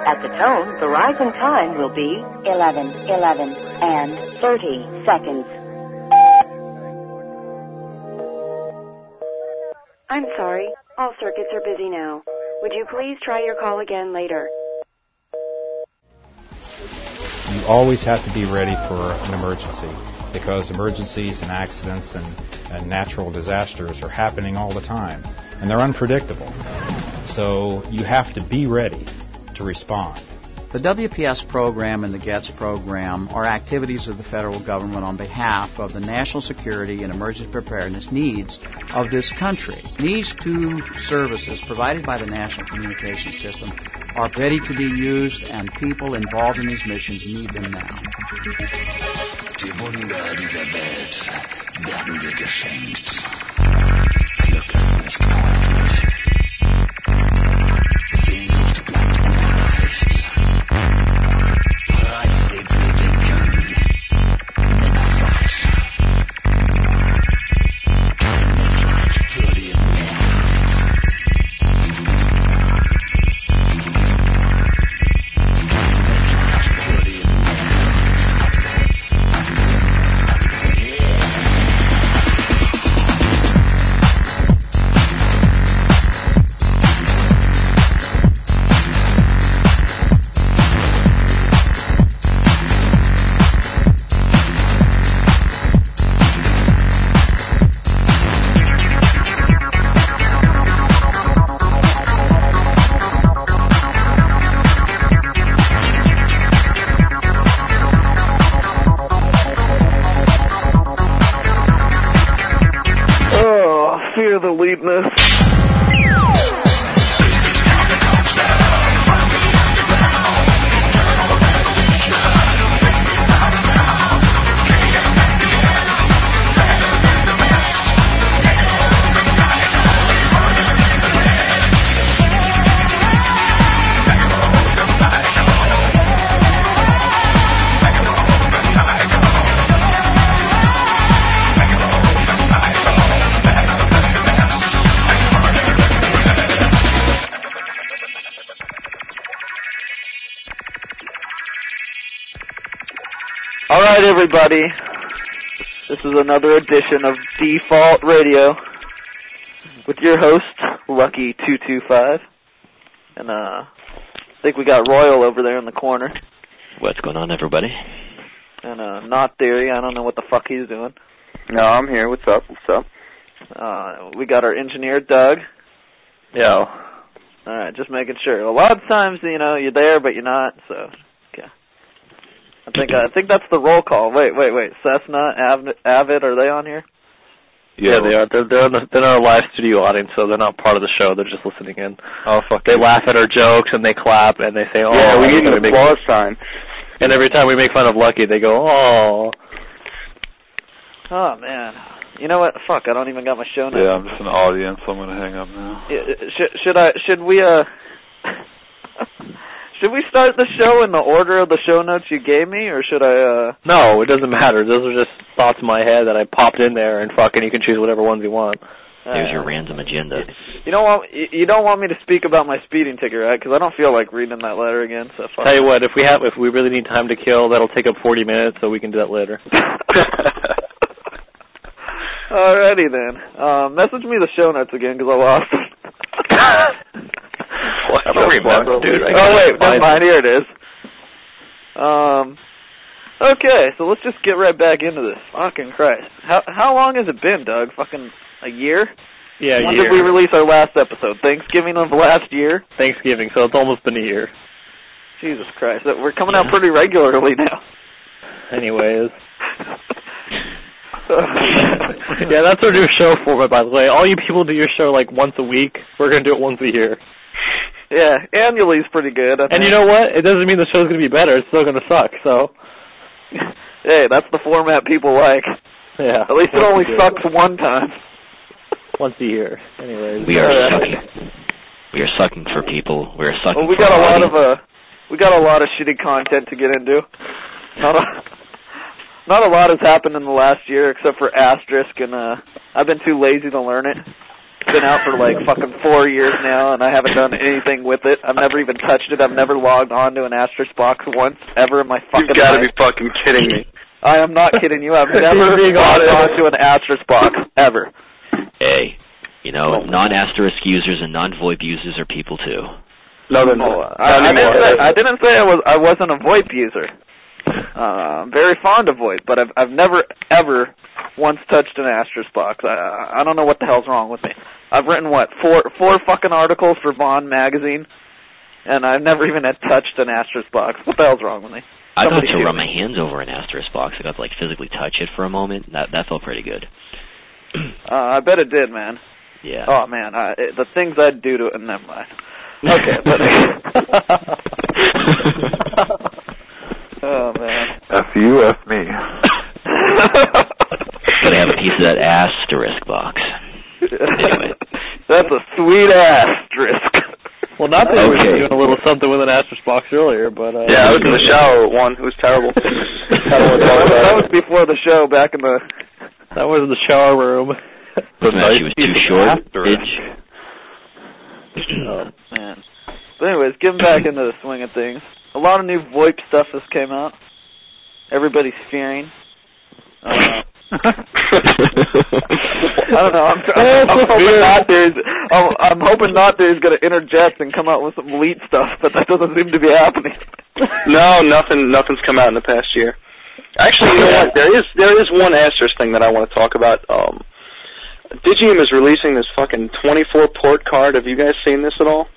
At the tone, the rising time will be 11 and 30 seconds. I'm sorry. All circuits are busy now. Would you please try your call again later? You always have to be ready for an emergency, because emergencies and accidents and natural disasters are happening all the time, and they're unpredictable. So you have to be ready to respond. The WPS program and the GETS program are activities of the federal government on behalf of the national security and emergency preparedness needs of this country. These two services provided by the National Communication System are ready to be used, and people involved in these missions need them now. Die Wunder dieser Welt werden dir geschenkt. Glück ist nicht käuflich. Sehnsucht bleibt unerreicht. Preis den Seelengang. Nimmersatt. Kein Mitleid für die Mehrheit. Kein Mitleid für die Alright, everybody. This is another edition of Default Radio with your host, Lucky225. And, I think we got Royal over there in the corner. What's going on, everybody? And, Not Theory. I don't know what the fuck he's doing. No, I'm here. What's up? We got our engineer, Doug. Yo. Alright, just making sure. A lot of times, you know, you're there, but you're not, so, okay. I think that's the roll call. Wait. Cessna, Avid, are they on here? Yeah, they are. They're in our live studio audience, so they're not part of the show. They're just listening in. Oh, fuck. They laugh at our jokes, and they clap, and they say, oh. Yeah, we need an applause sign. And every time we make fun of Lucky, they go, oh. Oh, man. You know what? Fuck, I don't even got my show notes. Yeah, I'm just an audience, so I'm going to hang up now. Should we should we start the show in the order of the show notes you gave me, or should I, No, it doesn't matter. Those are just thoughts in my head that I popped in there, and fucking you can choose whatever ones you want. There's your random agenda. You don't want me to speak about my speeding ticket, right? Because I don't feel like reading that letter again. So fuck. Tell you what, if we really need time to kill, that'll take up 40 minutes, so we can do that later. Alrighty then. Message me the show notes again, because I lost them. I don't remember, dude. Wait, never mind. Here it is. Okay, so let's just get right back into this. Fucking Christ. How long has it been, Doug? Fucking a year? Yeah, a year. When did we release our last episode? Thanksgiving of last year? Thanksgiving, so it's almost been a year. Jesus Christ. We're coming out pretty regularly now. Anyways. Yeah, that's our new show format, by the way. All you people do your show like once a week. We're going to do it once a year. Yeah, annually is pretty good. And you know what? It doesn't mean the show's going to be better. It's still going to suck, so. Hey, that's the format people like. Yeah. At least it only sucks one time. Once a year. Anyways. We are sucking. We are sucking for people. We are sucking we got a lot of shitty content to get into. Not a lot has happened in the last year except for Asterisk, and I've been too lazy to learn it. been out for like fucking 4 years now, and I haven't done anything with it. I've never even touched it. I've never logged on to an Asterisk box once ever in my fucking life. You've got to be fucking kidding me. I am not kidding you. I've never logged on to an Asterisk box ever. Hey, you know, non-Asterisk users and non-VoIP users are people too. No, they're not. I didn't say I wasn't a VoIP user. I'm very fond of VoIP, but I've never ever once touched an Asterisk box. I don't know what the hell's wrong with me. I've written four fucking articles for Bond magazine, and I've never even had touched an Asterisk box. What the hell's wrong with me? I got to run my hands over an Asterisk box. I got to like physically touch it for a moment. That felt pretty good. I bet it did, man. Yeah. Oh man, the things I'd do to it. Never mind. Okay, but. Oh man. F you, F me. Gotta have a piece of that Asterisk box. Anyway. That's a sweet Asterisk. Well, not that I was doing a little something with an Asterisk box earlier, but... yeah, I was in the shower with one. It was terrible. That was before the show, back in the... That was in the shower room. She was too short, bitch. Oh, man. But anyways, getting back into the swing of things. A lot of new VoIP stuff has came out. Everybody's fearing. I don't know. I'm hoping Not There's going to interject and come out with some elite stuff, but that doesn't seem to be happening. No, nothing's come out in the past year. Actually, you know what? There is one Asterisk thing that I want to talk about. Digium is releasing this fucking 24-port card. Have you guys seen this at all?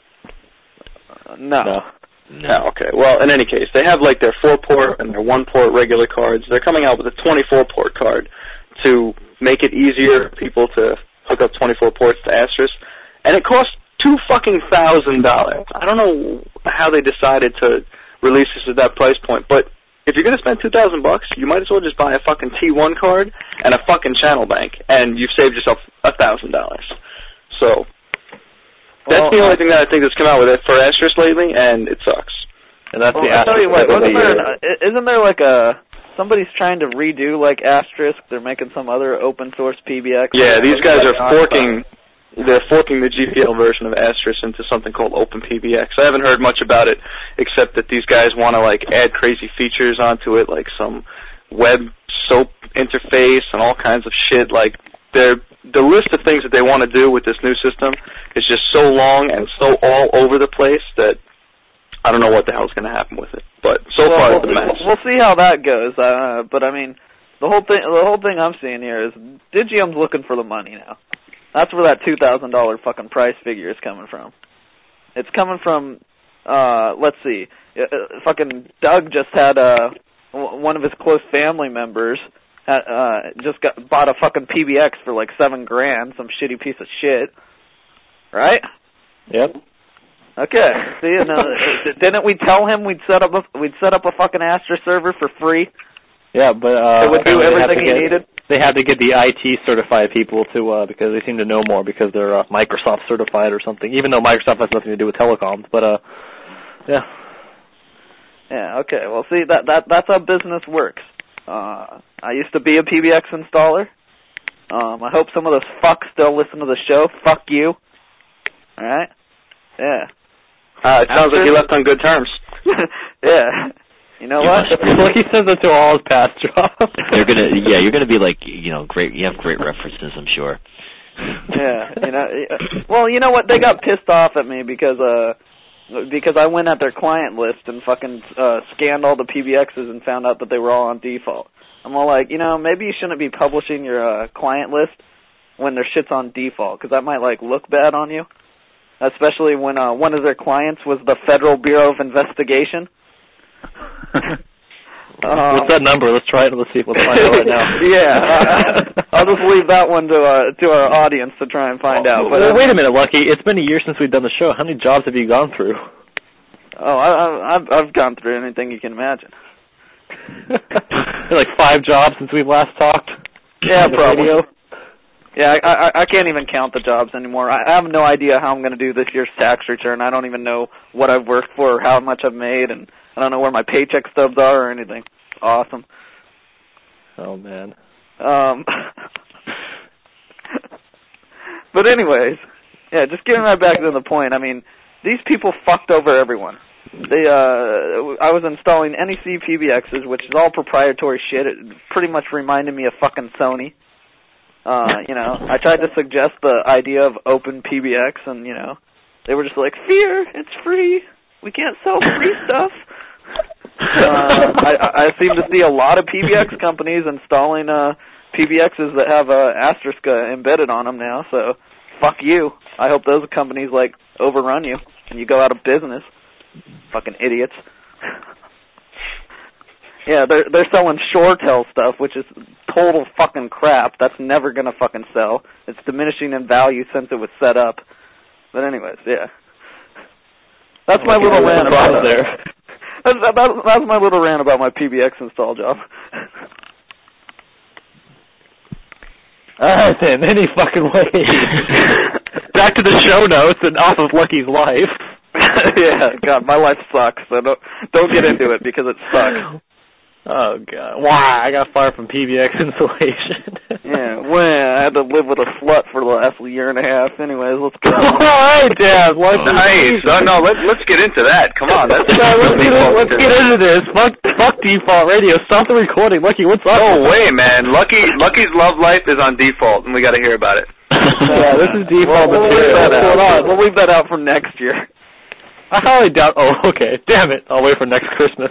No. No, okay. Well, in any case, they have like their 4-port and their 1-port regular cards. They're coming out with a 24-port card to make it easier for people to hook up 24 ports to Asterisk, and it costs $2,000. I don't know how they decided to release this at that price point, but if you're gonna spend $2,000, you might as well just buy a fucking T1 card and a fucking channel bank, and you've saved yourself $1,000. So. That's the only thing that I think that's come out with it for Asterisk lately, and it sucks. And that's the Asterisk. I'll tell you what, isn't there like somebody's trying to redo like Asterisk? They're making some other open source PBX. Yeah, these guys are forking. They're forking the GPL version of Asterisk into something called OpenPBX. I haven't heard much about it, except that these guys want to like add crazy features onto it, like some web SOAP interface and all kinds of shit. Like the list of things that they want to do with this new system is just so long and so all over the place that I don't know what the hell's going to happen with it. But so far it's a mess. We'll see how that goes. But I mean, the whole thing I'm seeing here is Digium's looking for the money now. That's where that $2,000 fucking price figure is coming from. It's coming from, let's see, fucking Doug just had one of his close family members just bought a fucking PBX for like $7,000, some shitty piece of shit, right? Yep. Okay. See, didn't we tell him we'd set up a fucking Asterisk server for free? Yeah, but it would do everything he needed. They had to get the IT certified people to because they seem to know more because they're Microsoft certified or something. Even though Microsoft has nothing to do with telecoms, but yeah. Yeah. Okay. Well, see that's how business works. I used to be a PBX installer. I hope some of those fucks still listen to the show. Fuck you. All right? Yeah. It sounds like you left on good terms. Yeah. You know what? Well, he says it to all his past jobs. You're gonna be like, great. You have great references, I'm sure. Yeah. Well, you know what? They got pissed off at me because I went at their client list and fucking scanned all the PBXs and found out that they were all on default. I'm all like, maybe you shouldn't be publishing your client list when their shit's on default, because that might, like, look bad on you, especially when one of their clients was the Federal Bureau of Investigation. What's that number? Let's try it. Let's see if we'll find out right now. Yeah. I'll just leave that one to our audience to try and find out. But wait a minute, Lucky. It's been a year since we've done the show. How many jobs have you gone through? Oh, I've gone through anything you can imagine. Like 5 jobs since we've last talked? Yeah, probably. Yeah, I can't even count the jobs anymore. I have no idea how I'm going to do this year's tax return. I don't even know what I've worked for or how much I've made, and I don't know where my paycheck stubs are or anything. It's awesome. Oh, man. But anyways, yeah, just getting right back to the point. I mean, these people fucked over everyone. I was installing NEC PBXs, which is all proprietary shit. It pretty much reminded me of fucking Sony. I tried to suggest the idea of open PBX, and, they were just like, fear, it's free. We can't sell free stuff. I seem to see a lot of PBX companies installing PBXs that have asterisk embedded on them now, so fuck you. I hope those companies, overrun you, and you go out of business. Fucking idiots. Yeah, they're selling ShoreTel stuff, which is total fucking crap. That's never gonna fucking sell. It's diminishing in value since it was set up. But anyways, yeah. That's my little rant about there. That's my little rant about my PBX install job. Alright then, any fucking way. Back to the show notes and off of Lucky's life. Yeah, God, my life sucks, so don't get into it because it sucks. Oh, God. Why? I got fired from PBX installation. Yeah, I had to live with a slut for the last year and a half. Anyways, let's go. All right, Dad. Nice. No, let's get into that. Come on. Let's get into this. Fuck default radio. Stop the recording. Lucky, what's up? No way, man. Lucky's love life is on default, and we got to hear about it. Yeah, this is default. We'll leave that out for next year. I highly doubt. Oh, okay. Damn it. I'll wait for next Christmas.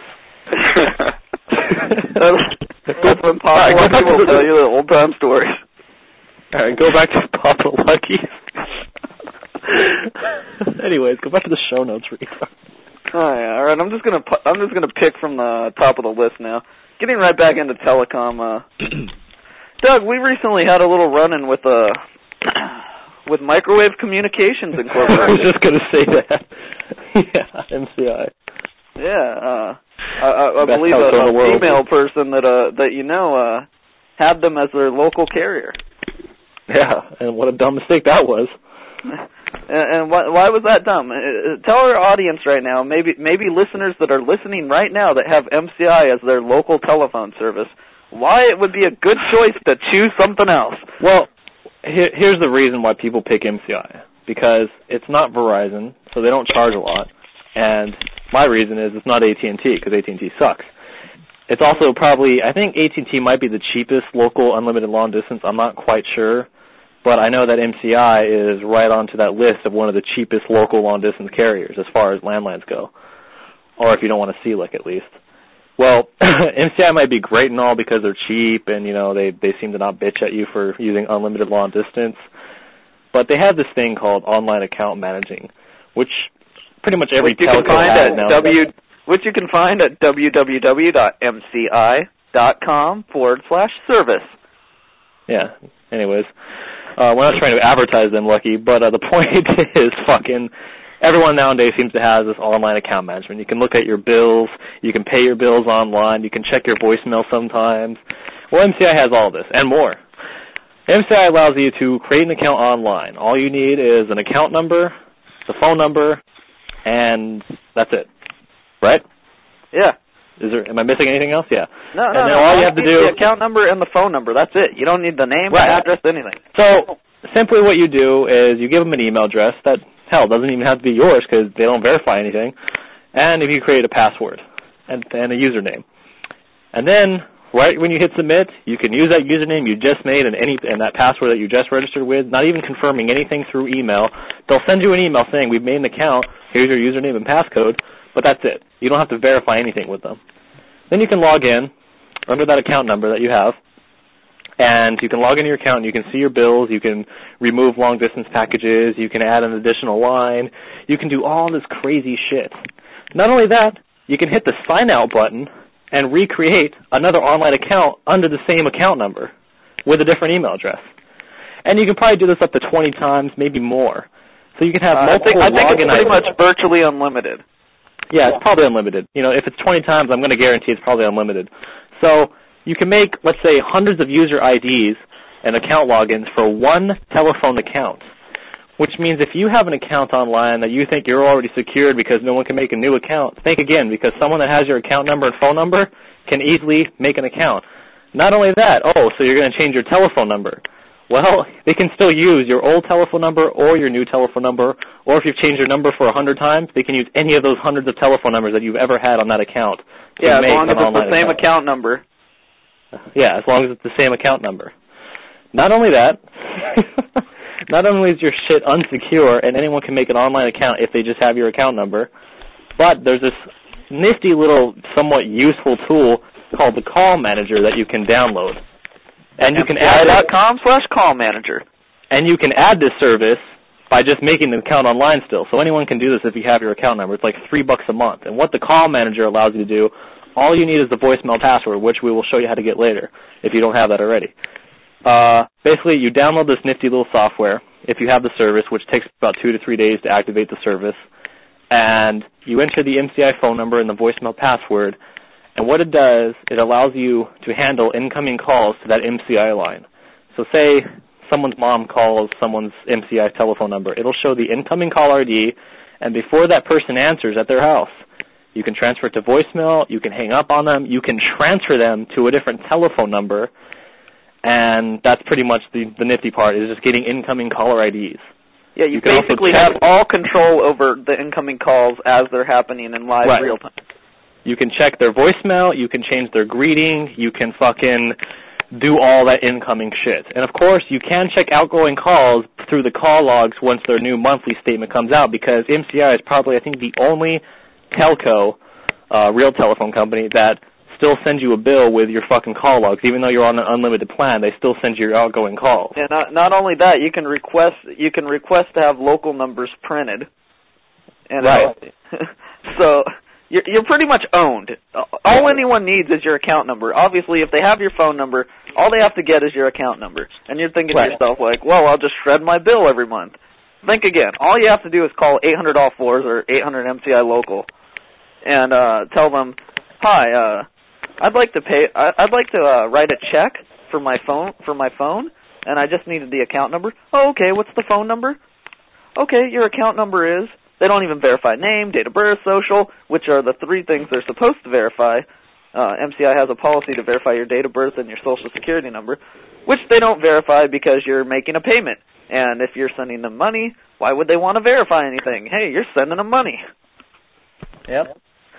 That's when Papa Lucky will tell you the old-time stories. All right, go back to Papa Lucky. Anyways, go back to the show notes, Reef. All right. I'm just gonna pick from the top of the list now. Getting right back into telecom. Doug, we recently had a little run-in with Microwave Communications Incorporated. I was just gonna say that. Yeah, MCI. Yeah, I believe a female person that had them as their local carrier. Yeah, and what a dumb mistake that was. And why was that dumb? Tell our audience right now, maybe listeners that are listening right now that have MCI as their local telephone service, why it would be a good choice to choose something else. Well, here's the reason why people pick MCI. Because it's not Verizon, so they don't charge a lot. And my reason is it's not AT&T, because AT&T sucks. It's also probably, I think AT&T might be the cheapest local unlimited long distance. I'm not quite sure. But I know that MCI is right onto that list of one of the cheapest local long distance carriers as far as landlines go. Or if you don't want to CLIC at least. Well, MCI might be great and all because they're cheap and, they seem to not bitch at you for using unlimited long distance. But they have this thing called online account managing, which pretty much every telco has now. Which you can find at www.mci.com/service. Yeah, anyways. We're not trying to advertise them, Lucky, but the point is fucking everyone nowadays seems to have this online account management. You can look at your bills, you can pay your bills online, you can check your voicemail sometimes. Well, MCI has all this and more. MCI allows you to create an account online. All you need is an account number, the phone number, and that's it. Right? Yeah. Am I missing anything else? Yeah. No. All you have to do the account number and the phone number. That's it. You don't need the name, right, address, anything. So simply what you do is you give them an email address that, hell, doesn't even have to be yours because they don't verify anything. And if you create a password and a username. And then right when you hit submit, you can use that username you just made and that password that you just registered with, not even confirming anything through email. They'll send you an email saying, we've made an account, here's your username and passcode, but that's it. You don't have to verify anything with them. Then you can log in under that account number that you have, and you can log into your account and you can see your bills, you can remove long-distance packages, you can add an additional line, you can do all this crazy shit. Not only that, you can hit the sign-out button and recreate another online account under the same account number with a different email address. And you can probably do this up to 20 times, maybe more. So you can have multiple login I think it's pretty much virtually unlimited. Yeah, it's probably unlimited. If it's 20 times, I'm going to guarantee it's probably unlimited. So you can make, let's say, hundreds of user IDs and account logins for one telephone account, which means if you have an account online that you think you're already secured because no one can make a new account, think again, because someone that has your account number and phone number can easily make an account. Not only that, so you're going to change your telephone number. Well, they can still use your old telephone number or your new telephone number, or if you've changed your number for 100 times, they can use any of those hundreds of telephone numbers that you've ever had on that account. Yeah, as long as it's the same account number. Yeah, as long as it's the same account number. Not only that, not only is your shit unsecure and anyone can make an online account if they just have your account number, but there's this nifty little, somewhat useful tool called the Call Manager that you can download. And you can add MCI.com/call manager. And you can add this service by just making the account online still. So anyone can do this if you have your account number. It's like $3 a month. And what the Call Manager allows you to do, all you need is the voicemail password, which we will show you how to get later if you don't have that already. Basically, you download this nifty little software if you have the service, which takes about 2 to 3 days to activate the service. And you enter the MCI phone number and the voicemail password. And what it does, it allows you to handle incoming calls to that MCI line. So say someone's mom calls someone's MCI telephone number. It'll show the incoming caller ID, and before that person answers at their house, you can transfer it to voicemail, you can hang up on them, you can transfer them to a different telephone number, and that's pretty much the nifty part, is just getting incoming caller IDs. Yeah, you basically have all control over the incoming calls as they're happening in live real time. You can check their voicemail, you can change their greeting, you can fucking do all that incoming shit. And of course, you can check outgoing calls through the call logs once their new monthly statement comes out, because MCI is probably, I think, the only telco, real telephone company, that still sends you a bill with your fucking call logs. Even though you're on an unlimited plan, they still send you your outgoing calls. And not only that, you can request to have local numbers printed. And so you're pretty much owned. All anyone needs is your account number. Obviously, if they have your phone number, all they have to get is your account number. And you're thinking to yourself, like, well, I'll just shred my bill every month. Think again. All you have to do is call 800-ALL-4s or 800-MCI-LOCAL and tell them, hi, I'd like to write a check for my phone, and I just needed the account number. Oh, okay, what's the phone number? Okay, your account number is... They don't even verify name, date of birth, social, which are the three things they're supposed to verify. MCI has a policy to verify your date of birth and your social security number, which they don't verify because you're making a payment. And if you're sending them money, why would they want to verify anything? Hey, you're sending them money. Yep.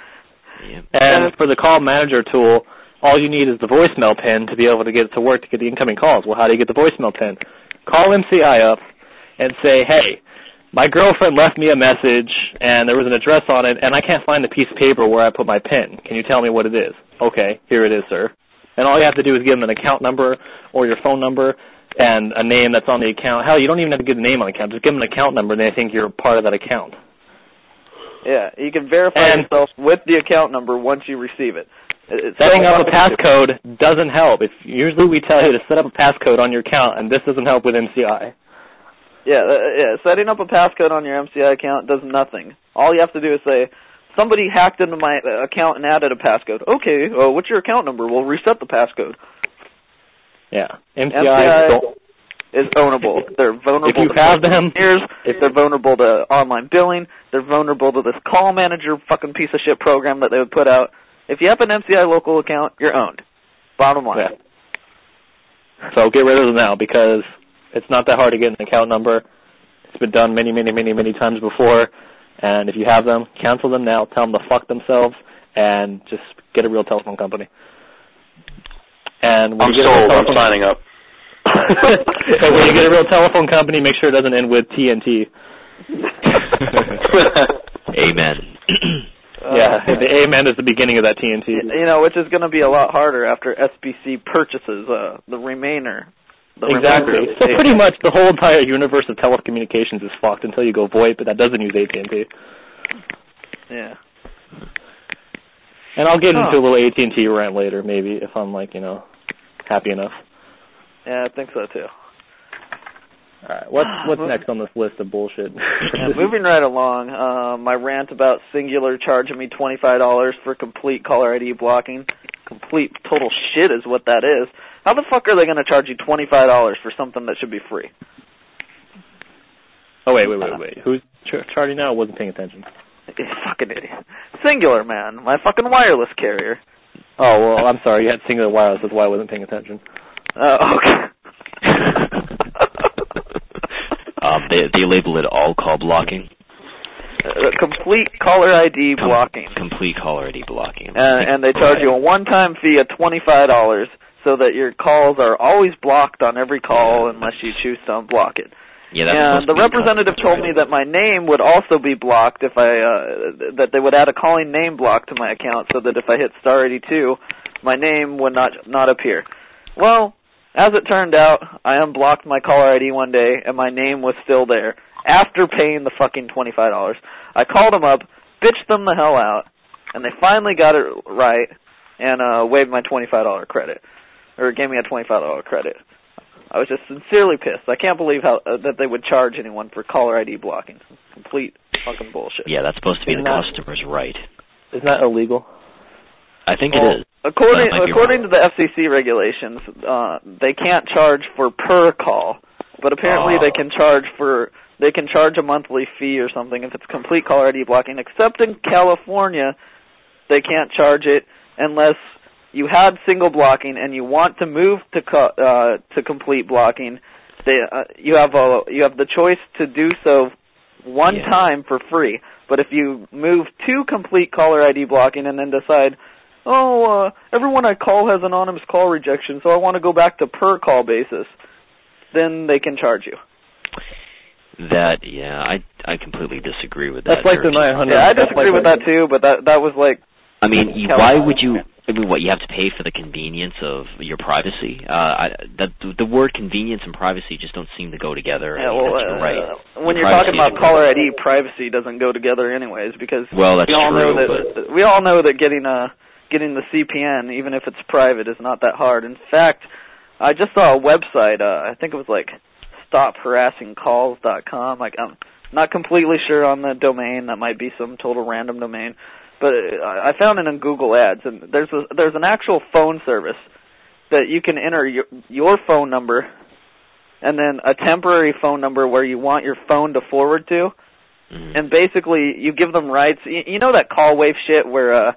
And for the Call Manager tool, all you need is the voicemail pin to be able to get it to work to get the incoming calls. Well, how do you get the voicemail pin? Call MCI up and say, hey, my girlfriend left me a message, and there was an address on it, and I can't find the piece of paper where I put my pin. Can you tell me what it is? Okay, here it is, sir. And all you have to do is give them an account number or your phone number and a name that's on the account. Hell, you don't even have to give the name on the account. Just give them an account number, and they think you're part of that account. Yeah, you can verify yourself with the account number once you receive it. Setting up a passcode doesn't help. Usually we tell you to set up a passcode on your account, and this doesn't help with MCI. Yeah, setting up a passcode on your MCI account does nothing. All you have to do is say, somebody hacked into my account and added a passcode. Okay, well, what's your account number? We'll reset the passcode. Yeah, MCI is ownable. They're vulnerable if you have them. They're vulnerable to online billing. They're vulnerable to this Call Manager fucking piece of shit program that they would put out. If you have an MCI local account, you're owned. Bottom line. Yeah. So get rid of them now, because it's not that hard to get an account number. It's been done many, many, many, many times before. And if you have them, cancel them now. Tell them to fuck themselves and just get a real telephone company. And when I'm sold. I'm signing up. And when you get a real telephone company, make sure it doesn't end with TNT. Amen. Yeah, the amen is the beginning of that TNT. You know, which is going to be a lot harder after SBC purchases the remainder. Exactly. So pretty much the whole entire universe of telecommunications is fucked until you go VoIP, but that doesn't use AT&T. Yeah. And I'll get into a little AT&T rant later, maybe, if I'm, happy enough. Yeah, I think so, too. All right, what's next on this list of bullshit? Moving right along, my rant about Singular charging me $25 for complete caller ID blocking. Complete total shit is what that is. How the fuck are they going to charge you $25 for something that should be free? Oh, wait. Who's charging now? I wasn't paying attention. You fucking idiot. Singular, man. My fucking wireless carrier. Oh, well, I'm sorry. You had Singular Wireless. That's why I wasn't paying attention. Okay. They label it all call blocking. Complete caller ID blocking. Complete caller ID blocking. And they charge you a one-time fee of $25 so that your calls are always blocked on every call unless you choose to unblock it. Yeah, that's and the representative told me that my name would also be blocked if that they would add a calling name block to my account so that if I hit *82, my name would not appear. Well, as it turned out, I unblocked my caller ID one day and my name was still there after paying the fucking $25. I called them up, bitched them the hell out, and they finally got it right and waived my $25 credit, or gave me a $25 credit. I was just sincerely pissed. I can't believe that they would charge anyone for caller ID blocking. Complete fucking bullshit. Yeah, that's supposed to be the customer's right. Isn't that illegal? I think it is. According to the FCC regulations, they can't charge for per call, but apparently they can charge a monthly fee or something if it's complete caller ID blocking. Except in California, they can't charge it unless you had single blocking and you want to move to complete blocking. You have the choice to do so one time for free. But if you move to complete caller ID blocking and then decide, everyone I call has anonymous call rejection, so I want to go back to per call basis, then they can charge you. I completely disagree with that. That's like the 900. Yeah, I disagree with that too, but that was like... I mean, why would you... I mean, what, you have to pay for the convenience of your privacy? The word convenience and privacy just don't seem to go together. Yeah, you're right. When you're talking about caller ID, privacy doesn't go together anyways, because that's true. We all know that getting the CPN, even if it's private, is not that hard. In fact, I just saw a website, I think it was like stopharassingcalls.com. I'm not completely sure on the domain. That might be some total random domain. But I found it in Google Ads, and there's an actual phone service that you can enter your phone number and then a temporary phone number where you want your phone to forward to, and basically you give them rights. You know that CallWave shit where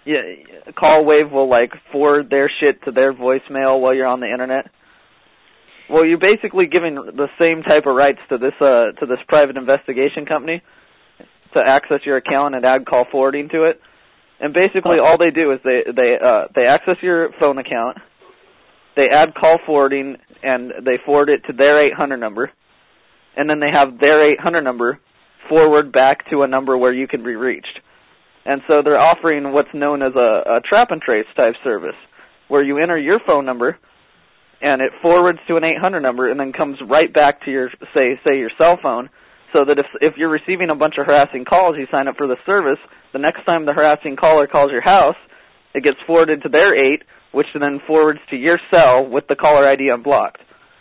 CallWave will like forward their shit to their voicemail while you're on the internet? Well, you're basically giving the same type of rights to this private investigation company to access your account and add call forwarding to it. And basically all they do is they access your phone account, they add call forwarding, and they forward it to their 800 number, and then they have their 800 number forward back to a number where you can be reached. And so they're offering what's known as a trap and trace type service, where you enter your phone number, and it forwards to an 800 number and then comes right back to your, say your cell phone, so that if you're receiving a bunch of harassing calls, you sign up for the service, the next time the harassing caller calls your house, it gets forwarded to their 8, which then forwards to your cell with the caller ID unblocked.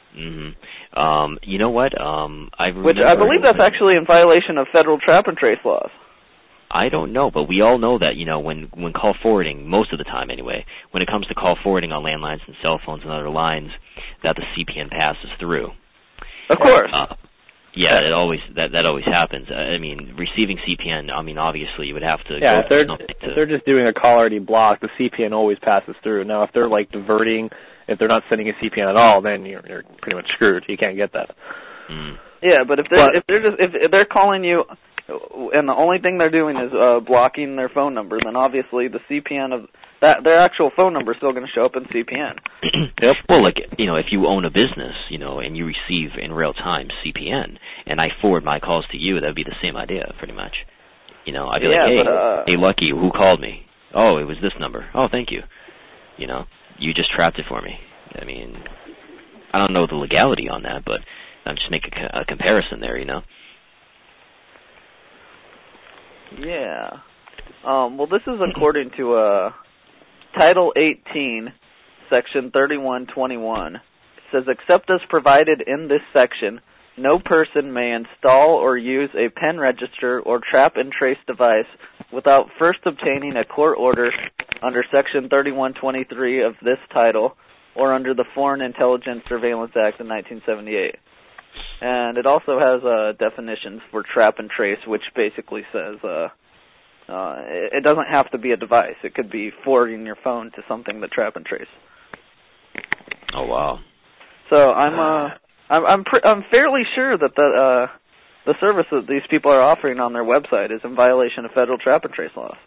Mm-hmm. You know what? I believe that's actually in violation of federal trap and trace laws. I don't know, but we all know that, when call forwarding, most of the time anyway, when it comes to call forwarding on landlines and cell phones and other lines, that the CPN passes through. Of course. Yeah, that always happens. I mean, receiving CPN, obviously you would have to if they're just doing a caller ID block, the CPN always passes through. Now, if they're like diverting, if they're not sending a CPN at all, then you're pretty much screwed. You can't get that. Yeah, but if they're calling you and the only thing they're doing is blocking their phone number, then obviously the CPN of their actual phone number is still going to show up in CPN. Yep. Well, if you own a business, and you receive in real time CPN, and I forward my calls to you, that would be the same idea, pretty much. I'd be hey, Lucky, who called me? Oh, it was this number. Oh, thank you. You just trapped it for me. I mean, I don't know the legality on that, but I'm just making a comparison there, Yeah. Well, this is according to Title 18, Section 3121. It says, except as provided in this section, no person may install or use a pen register or trap and trace device without first obtaining a court order under Section 3123 of this title or under the Foreign Intelligence Surveillance Act of 1978. And it also has definitions for trap and trace, which basically says it doesn't have to be a device. It could be forwarding your phone to something that trap and trace. Oh wow! So I'm fairly sure that the service that these people are offering on their website is in violation of federal trap and trace laws.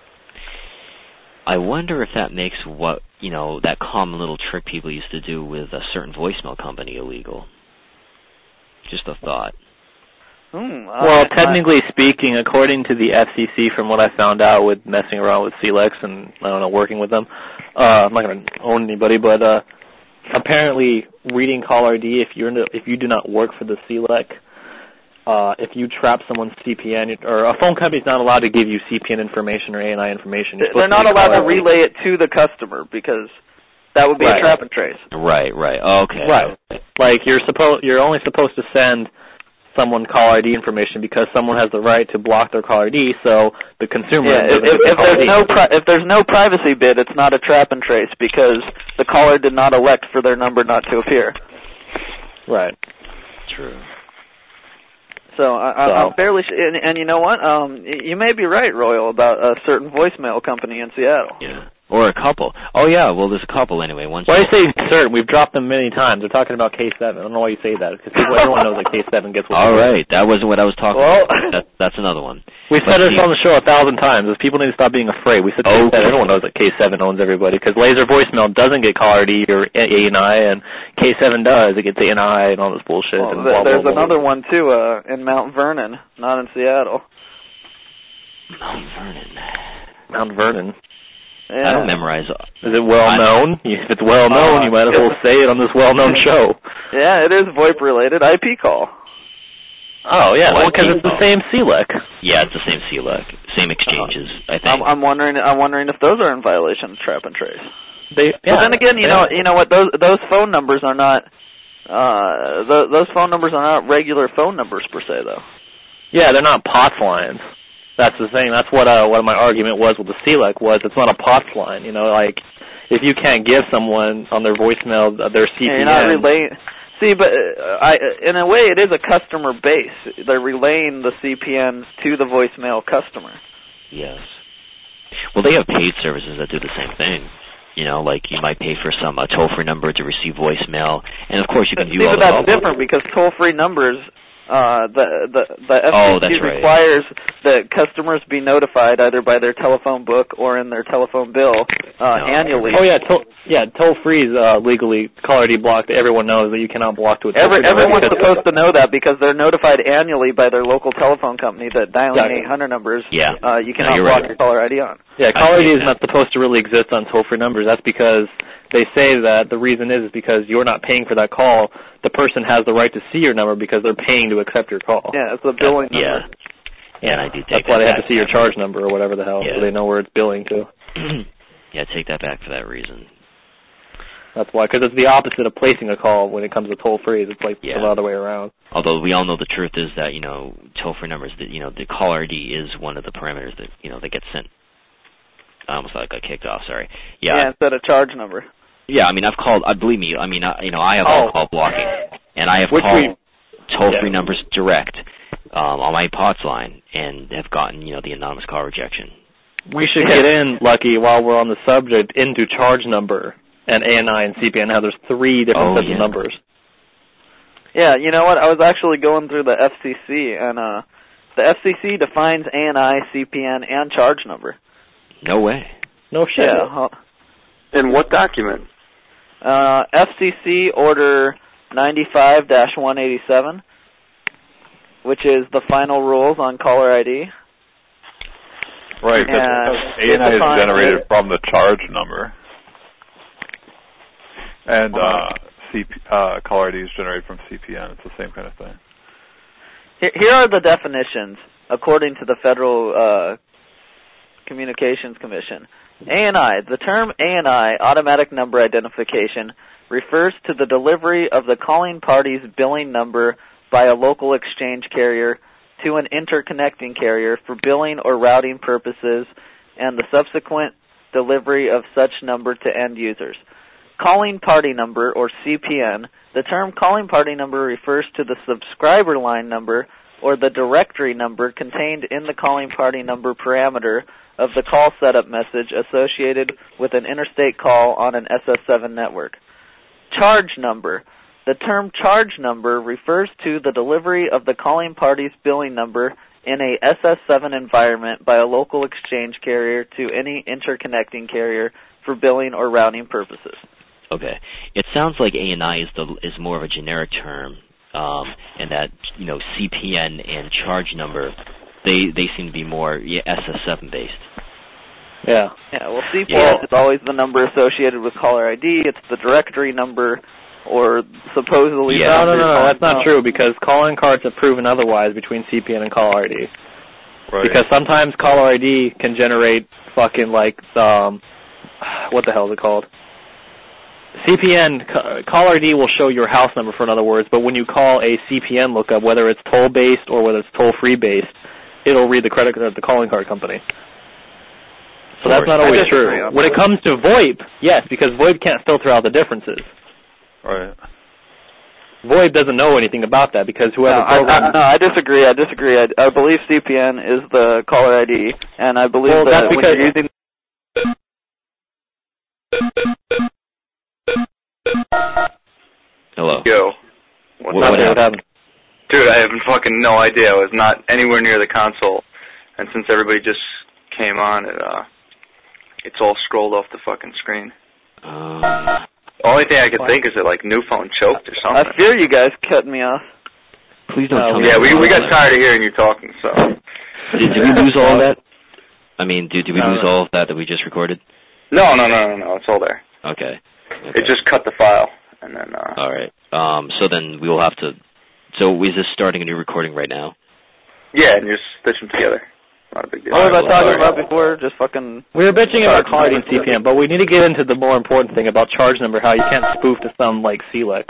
I wonder if that makes that common little trick people used to do with a certain voicemail company illegal. Just a thought. Well, technically speaking, according to the FCC, from what I found out with messing around with CLEX and, I don't know, working with them, I'm not going to own anybody, but apparently reading caller ID, if you do not work for the CLEC, if you trap someone's CPN, or a phone company's not allowed to give you CPN information or ANI information. They're not allowed to relay it to the customer because that would be a trap and trace. Right. Okay. Right. Like you're only supposed to send someone caller ID information because someone has the right to block their caller ID, so the consumer... Yeah, if there's no privacy bit, it's not a trap and trace because the caller did not elect for their number not to appear. Right. True. So I'm fairly... And you know what? You may be right, Royal, about a certain voicemail company in Seattle. Yeah. Or a couple. Oh, yeah, well, there's a couple anyway. Why do you say certain? We've dropped them many times. They're talking about K7. I don't know why you say that, because everyone knows that K7 gets what all right, that wasn't what I was talking about. That's another one. We've said this on the show 1,000 times. People need to stop being afraid. We said K7. Everyone knows that K7 owns everybody, because laser voicemail doesn't get caller ID or ANI, and K7 does. It gets ANI and all this bullshit. Well, there's another one, too, in Mount Vernon, not in Seattle. Mount Vernon. Yeah. I don't memorize. Is it well known? If it's well known, you might as well say it on this well-known show. Yeah, it is VoIP-related IP call. Oh, yeah, because it's the same CLEC. Yeah, it's the same CLEC, same exchanges, I think. I'm wondering if those are in violation of trap and trace. But then again, you know what? Those phone numbers are not. Those phone numbers are not regular phone numbers per se, though. Yeah, they're not POTS lines. That's the thing. That's what my argument was with the CLEC was. It's not a POTS line. Like if you can't give someone on their voicemail their CPN. Yeah, you're not relaying. See, but in a way, it is a customer base. They're relaying the CPNs to the voicemail customer. Yes. Well, they have paid services that do the same thing. Like you might pay for some toll-free number to receive voicemail, and of course you can do all that. But that's different because toll-free numbers. The FCC requires that customers be notified either by their telephone book or in their telephone bill annually. Oh yeah, toll free is legally caller ID blocked. Everyone knows that you cannot block to a toll-free number. Everyone's supposed to know that because they're notified annually by their local telephone company that dialing 800 numbers. Yeah. You cannot block your caller ID on. Yeah, caller ID is not supposed to really exist on toll free numbers. That's because they say that the reason is because you're not paying for that call. The person has the right to see your number because they're paying to accept your call. Yeah, it's a billing number. Yeah, and I do take that's why they have to see your charge number or whatever the hell, so they know where it's billing to. Yeah, take that back for that reason. That's why, because it's the opposite of placing a call when it comes to toll-free. It's like the other way around. Although we all know the truth is that, toll-free numbers, the caller ID is one of the parameters that, that gets sent. I almost thought I got kicked off, sorry. Yeah, instead of charge number. Yeah, I've called, believe me, I have all-call blocking, and I have called toll-free numbers direct on my POTS line and have gotten, the anonymous call rejection. We should get in, Lucky, while we're on the subject, into charge number and ANI and CPN. Now there's 3 different sets of numbers. Yeah, you know what? I was actually going through the FCC, and the FCC defines ANI, CPN, and charge number. No way. No shit. Yeah. In what document? FCC Order 95-187, which is the final rules on caller ID. Right, because ANI is generated from the charge number, and caller ID is generated from CPN. It's the same kind of thing. Here are the definitions according to the Federal Communications Commission. ANI. The term ANI, automatic number identification, refers to the delivery of the calling party's billing number by a local exchange carrier to an interconnecting carrier for billing or routing purposes and the subsequent delivery of such number to end users. Calling party number, or CPN. The term calling party number refers to the subscriber line number or the directory number contained in the calling party number parameter of the call setup message associated with an interstate call on an SS7 network. Charge number. The term charge number refers to the delivery of the calling party's billing number in a SS7 environment by a local exchange carrier to any interconnecting carrier for billing or routing purposes. Okay. It sounds like ANI is more of a generic term, and that, CPN and charge number, they seem to be more SS7 based. Yeah. Yeah, well, CPN is always the number associated with caller ID. It's the directory number, or supposedly... Yeah. No, that's not true, because calling cards have proven otherwise between CPN and caller ID. Right. Because sometimes caller ID can generate fucking, what the hell is it called? CPN, caller ID will show your house number, for in other words, but when you call a CPN lookup, whether it's toll-based or whether it's toll-free based, it'll read the credit card of the calling card company. So that's not always true. When it comes to VoIP, yes, because VoIP can't filter out the differences. Right. VoIP doesn't know anything about that because whoever programmed... I disagree. I believe CPN is the caller ID, and I believe that's because when you're using... Hello. Yo. What happened? Dude, I have fucking no idea. I was not anywhere near the console, and since everybody just came on, it's all scrolled off the fucking screen. The only thing I could think is that, new phone choked or something. I fear you guys cut me off. Please don't tell me. Yeah, we got tired of hearing you talking, so... Did we lose all of that? I mean, did we lose all of that we just recorded? No, it's all there. Okay. It just cut the file, and then... All right. So then we will have to... So is this starting a new recording right now? Yeah, and you just stitch them together. Not a big deal. What was I talking about before? Just fucking... We were bitching about caller ID and CPN, but we need to get into the more important thing about charge number, how you can't spoof to some like CLEX.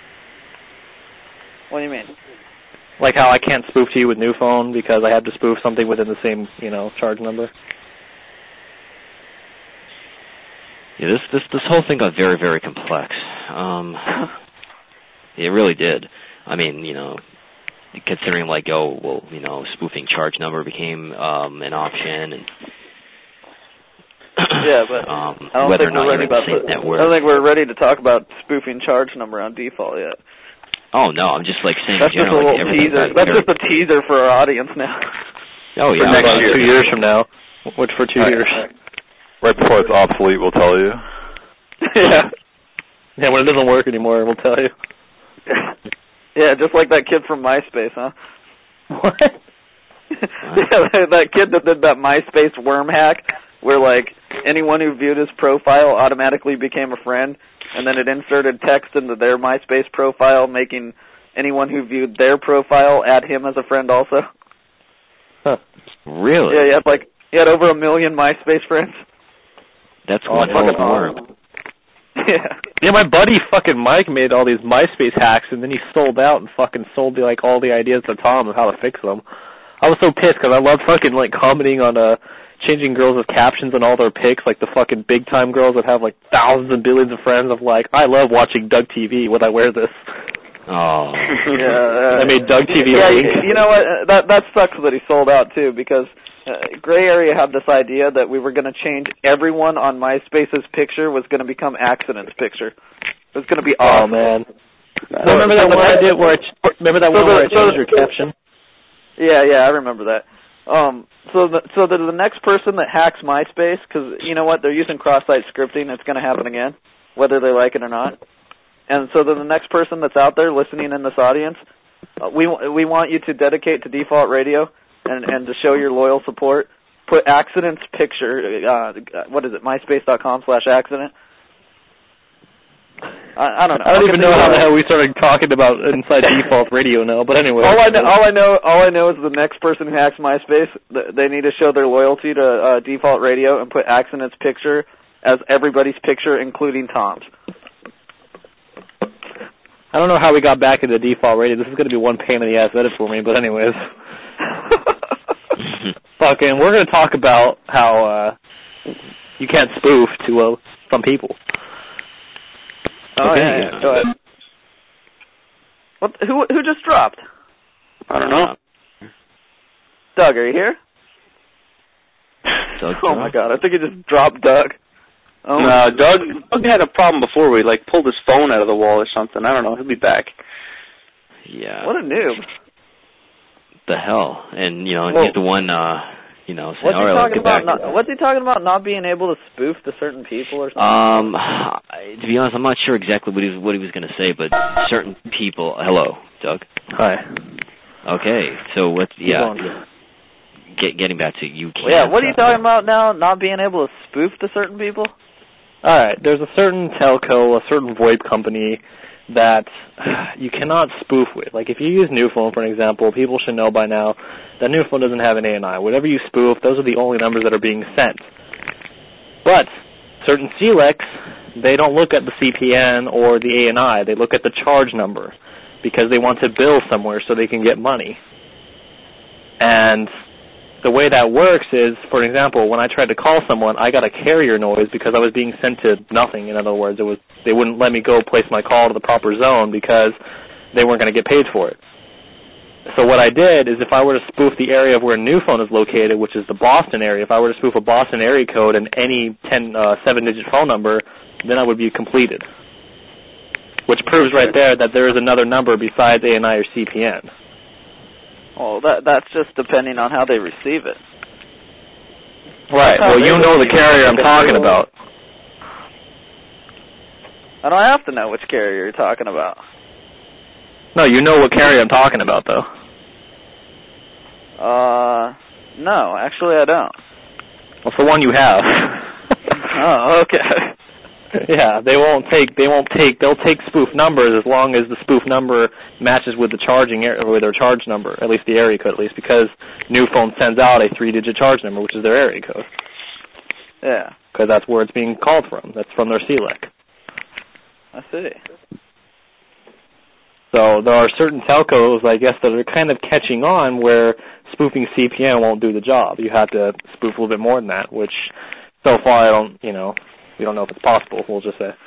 What do you mean? Like how I can't spoof to you with new phone because I have to spoof something within the same, charge number. Yeah, this whole thing got very, very complex. It really did. I mean, considering spoofing charge number became an option, and yeah, but I don't whether think or not we're ready about network. I don't think we're ready to talk about spoofing charge number on default yet. Oh no, I'm just saying. That's just a little teaser. That's just a teaser for our audience now. Oh yeah, for next year. 2 years from now. Which for 2 years? Right before it's obsolete, we'll tell you. Yeah. Yeah, when it doesn't work anymore, we'll tell you. Yeah, just like that kid from MySpace, huh? What? Yeah, that kid that did that MySpace worm hack, where anyone who viewed his profile automatically became a friend, and then it inserted text into their MySpace profile, making anyone who viewed their profile add him as a friend also. Huh. Really? Yeah, he had over 1 million MySpace friends. That's one hell of a worm. Yeah, my buddy fucking Mike made all these MySpace hacks, and then he sold out and fucking sold all the ideas to Tom of how to fix them. I was so pissed because I love fucking commenting on changing girls with captions on all their pics, like the fucking big time girls that have thousands and billions of friends. Of I love watching Doug TV. Would I wear this? Oh. Yeah. I made Doug TV. Yeah, you know what? That sucks that he sold out too, because Gray Area had this idea that we were going to change everyone on MySpace's picture was going to become Accident's picture. It was going to be awesome. Oh man! Remember that one I did where I changed your caption? Yeah, I remember that. So the next person that hacks MySpace, because you know what, they're using cross-site scripting. It's going to happen again, whether they like it or not. And so then the next person that's out there listening in this audience, we want you to dedicate to Default Radio. And to show your loyal support, put Accident's picture, what is it, myspace.com/accident? I don't know. I don't even know how the hell we started talking about inside Default Radio now, but anyway. All I know is the next person who hacks MySpace, they need to show their loyalty to Default Radio and put Accident's picture as everybody's picture, including Tom's. I don't know how we got back into Default Radio. This is going to be one pain in the ass edit for me, but anyways. Fucking, we're going to talk about how you can't spoof to some people. Oh, okay. Yeah. Go ahead. What? Who just dropped? I don't know. Doug, are you here? Doug, oh, my God. I think you just dropped Doug. Oh. No, Doug had a problem before where he, like, pulled his phone out of the wall or something. I don't know. He'll be back. Yeah. What a noob. The hell? And, you know, and he's the one, you know, saying, all right, let's get back to that. What's he talking about, not being able to spoof to certain people or something? To be honest, I'm not sure exactly what he was going to say, but certain people... Hello, Doug? Hi. Okay, so what's... Yeah. Getting back to you. Yeah, what are you talking about now? Not being able to spoof to certain people? All right, there's a certain telco, a certain VoIP company that you cannot spoof with. Like, if you use NewPhone, for an example, people should know by now that NewPhone doesn't have an ANI. Whatever you spoof, those are the only numbers that are being sent. But certain CLECs, they don't look at the CPN or the ANI. They look at the charge number because they want to bill somewhere so they can get money. And the way that works is, for example, when I tried to call someone, I got a carrier noise because I was being sent to nothing. In other words, they wouldn't let me go place my call to the proper zone because they weren't going to get paid for it. So what I did is, if I were to spoof the area of where NewPhone is located, which is the Boston area, if I were to spoof a Boston area code and any 7-digit phone number, then I would be completed. Which proves right there that there is another number besides ANI or CPN. Well, that's just depending on how they receive it. Right. Well, you know the carrier I'm talking about. I don't have to know which carrier you're talking about. No, you know what carrier I'm talking about, though. No, actually I don't. What's the one you have? Oh, okay. Yeah, they'll take spoof numbers as long as the spoof number matches with the with their charge number, at least the area code, at least, because NewPhone sends out a 3-digit charge number, which is their area code. Yeah. Because that's where it's being called from. That's from their CLEC. I see. So there are certain telcos, I guess, that are kind of catching on where spoofing CPN won't do the job. You have to spoof a little bit more than that, which so far we don't know if it's possible, we'll just say.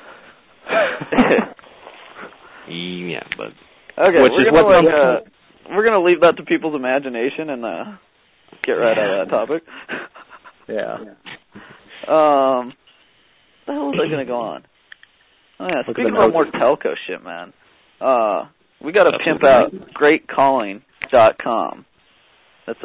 Yeah, but... Okay, we're going to leave that to people's imagination and get right out of that topic. Yeah. What the hell was I going to go on? Oh, yeah, speaking about more telco shit, man. We got to pimp out GreatCalling.com. That's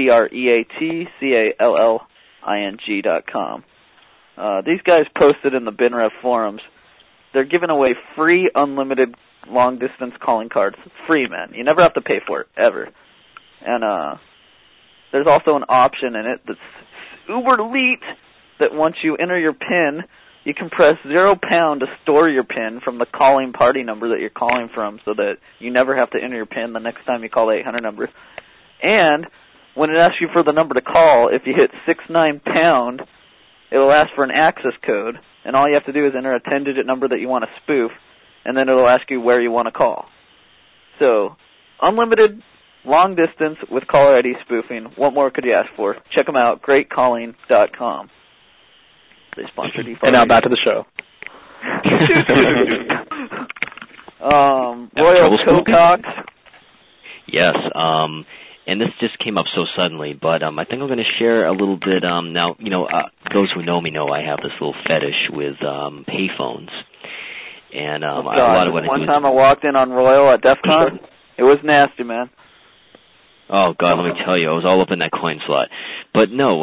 GreatCalling.com. These guys posted in the BinRev forums. They're giving away free unlimited long-distance calling cards. It's free, man. You never have to pay for it, ever. And there's also an option in it that's uber elite that once you enter your PIN, you can press £0 to store your PIN from the calling party number that you're calling from so that you never have to enter your PIN the next time you call the 800 number. And when it asks you for the number to call, if you hit 69#, it'll ask for an access code, and all you have to do is enter a 10-digit number that you want to spoof, and then it'll ask you where you want to call. So, unlimited, long distance with caller ID spoofing. What more could you ask for? Check them out, GreatCalling.com. They sponsor Default. And now back to the show. Royal Cocox. Yes, and this just came up so suddenly, but I think I'm going to share a little bit. Now, those who know me know I have this little fetish with payphones. And a lot of what one time I walked in on Royal at DEF CON, it was nasty, man. Oh, God, let me tell you, I was all up in that coin slot. But no,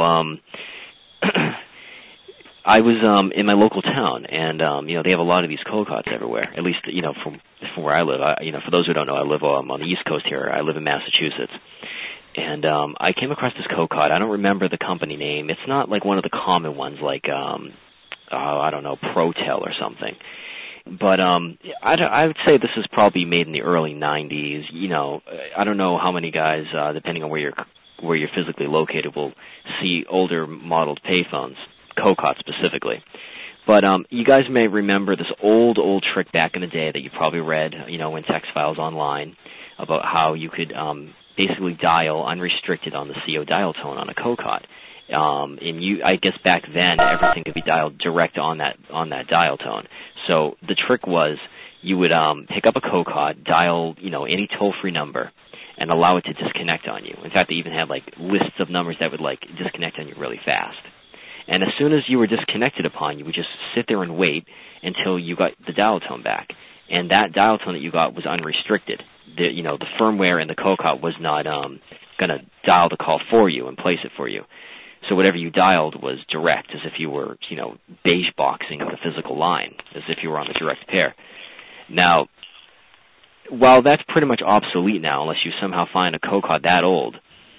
I was in my local town, and they have a lot of these cocots everywhere. At least, from where I live. For those who don't know, I live on the East Coast here. I live in Massachusetts, and I came across this cocot. I don't remember the company name. It's not like one of the common ones, like I don't know, ProTel or something. But I would say this is probably made in the early '90s. I don't know how many guys, depending on where you're physically located, will see older modeled payphones. Cocot specifically. But you guys may remember this old trick back in the day that you probably read, in text files online about how you could basically dial unrestricted on the CO dial tone on a Cocot. I guess back then everything could be dialed direct on that dial tone. So the trick was you would pick up a Cocot, dial any toll-free number, and allow it to disconnect on you. In fact, they even had lists of numbers that would disconnect on you really fast. And as soon as you were disconnected upon, you would just sit there and wait until you got the dial tone back. And that dial tone that you got was unrestricted. The firmware in the COCOT was not going to dial the call for you and place it for you. So whatever you dialed was direct, as if you were, beige boxing the physical line, as if you were on the direct pair. Now, while that's pretty much obsolete now, unless you somehow find a COCOT that old,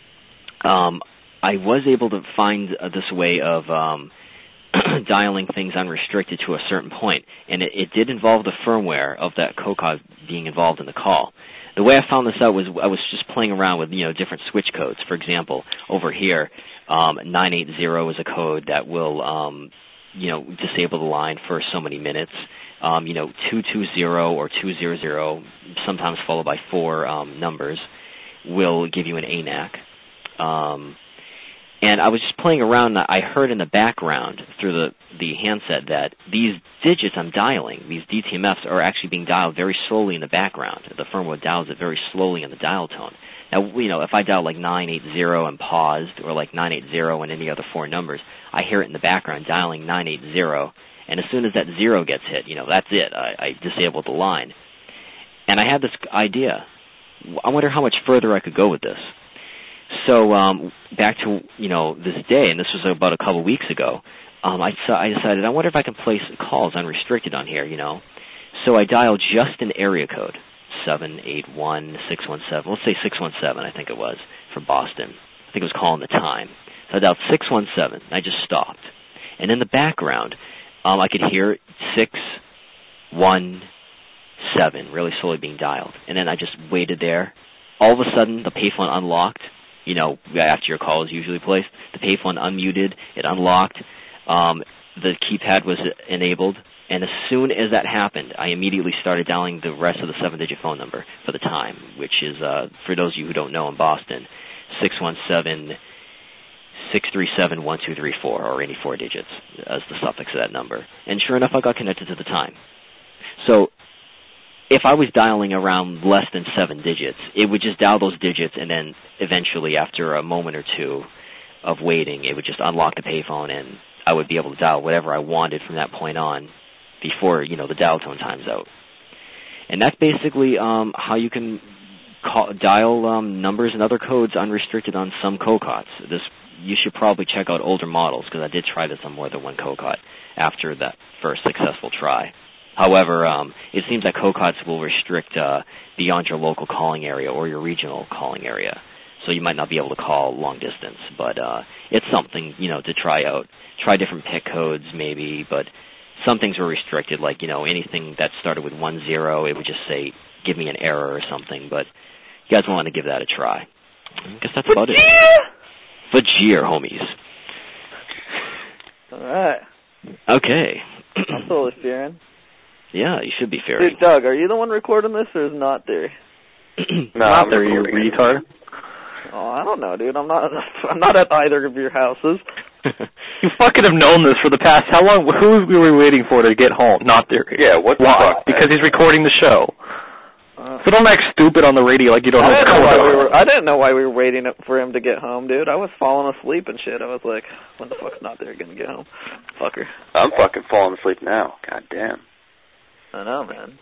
I was able to find this way of dialing things unrestricted to a certain point, and it did involve the firmware of that COCOT being involved in the call. The way I found this out was I was just playing around with different switch codes. For example, over here, 980 is a code that will disable the line for so many minutes. 220 or 200, sometimes followed by 4 numbers, will give you an ANAC. And I was just playing around, and I heard in the background through the handset that these digits I'm dialing, these DTMFs, are actually being dialed very slowly in the background. The firmware dials it very slowly in the dial tone. Now, if I dial like 980 and paused, or like 980 and any other 4 numbers, I hear it in the background dialing 980, and as soon as that 0 gets hit, that's it. I disabled the line. And I had this idea. I wonder how much further I could go with this. So back to this day, and this was about a couple weeks ago, I decided I wonder if I can place calls unrestricted on here. So I dialed just an area code, 781 617. Let's say 617, I think it was, for Boston. I think it was calling the time. So I dialed 617. And I just stopped, and in the background, I could hear 617 really slowly being dialed, and then I just waited there. All of a sudden, the payphone unlocked. After your call is usually placed, the payphone unmuted, it unlocked, the keypad was enabled, and as soon as that happened, I immediately started dialing the rest of the 7-digit phone number for the time, which is, for those of you who don't know, in Boston, 617-637-1234, or any 4 digits as the suffix of that number. And sure enough, I got connected to the time. So if I was dialing around less than 7 digits, it would just dial those digits, and then eventually, after a moment or two of waiting, it would just unlock the payphone, and I would be able to dial whatever I wanted from that point on before, the dial tone times out. And that's basically how you can dial numbers and other codes unrestricted on some COCOTs. You should probably check out older models, because I did try this on more than one COCOT after that first successful try. However, it seems that COCOTs will restrict beyond your local calling area or your regional calling area. So you might not be able to call long distance, but it's something, to try out. Try different PIC codes maybe, but some things were restricted, like, anything that started with 10, it would just say, give me an error or something, but you guys want to give that a try. I guess that's about it. Vajir, homies. All right. Okay. I'm totally fearing. Yeah, you should be fearing. Dude, Doug, are you the one recording this, or is Not Theory? No, I'm there, you retard. Oh, I don't know, dude. I'm not at either of your houses. You fucking have known this for the past, how long? Who were we waiting for to get home? Not Theory. Yeah, what the fuck? Because he's recording the show. So don't act stupid on the radio like you don't know what's going on. I didn't know why we were waiting for him to get home, dude. I was falling asleep and shit. I was like, when the fuck's Not Theory gonna get home? Fucker. I'm fucking falling asleep now. God damn. I know, man.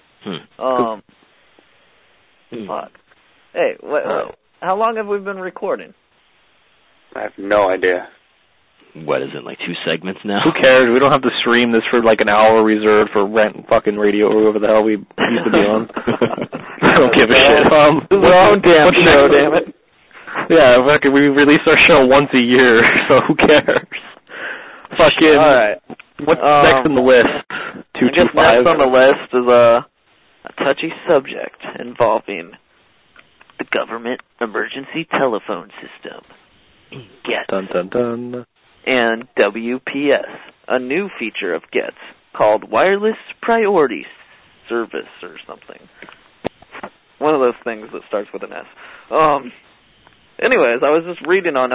Fuck. Hey, how long have we been recording? I have no idea. What is it, like 2 segments now? Who cares? We don't have to stream this for like an hour reserved for Rent fucking Radio or whoever the hell we used to be on. I don't give a shit. Our own damn show, damn it. Yeah, fucking, we release our show once a year, so who cares? Fucking. All right. What's next on the list? 225. Next on the list is a touchy subject involving the government emergency telephone system, GETS, dun, dun, dun. and WPS, a new feature of GETS called Wireless Priority Service or something. One of those things that starts with an S. Anyways, I was just reading on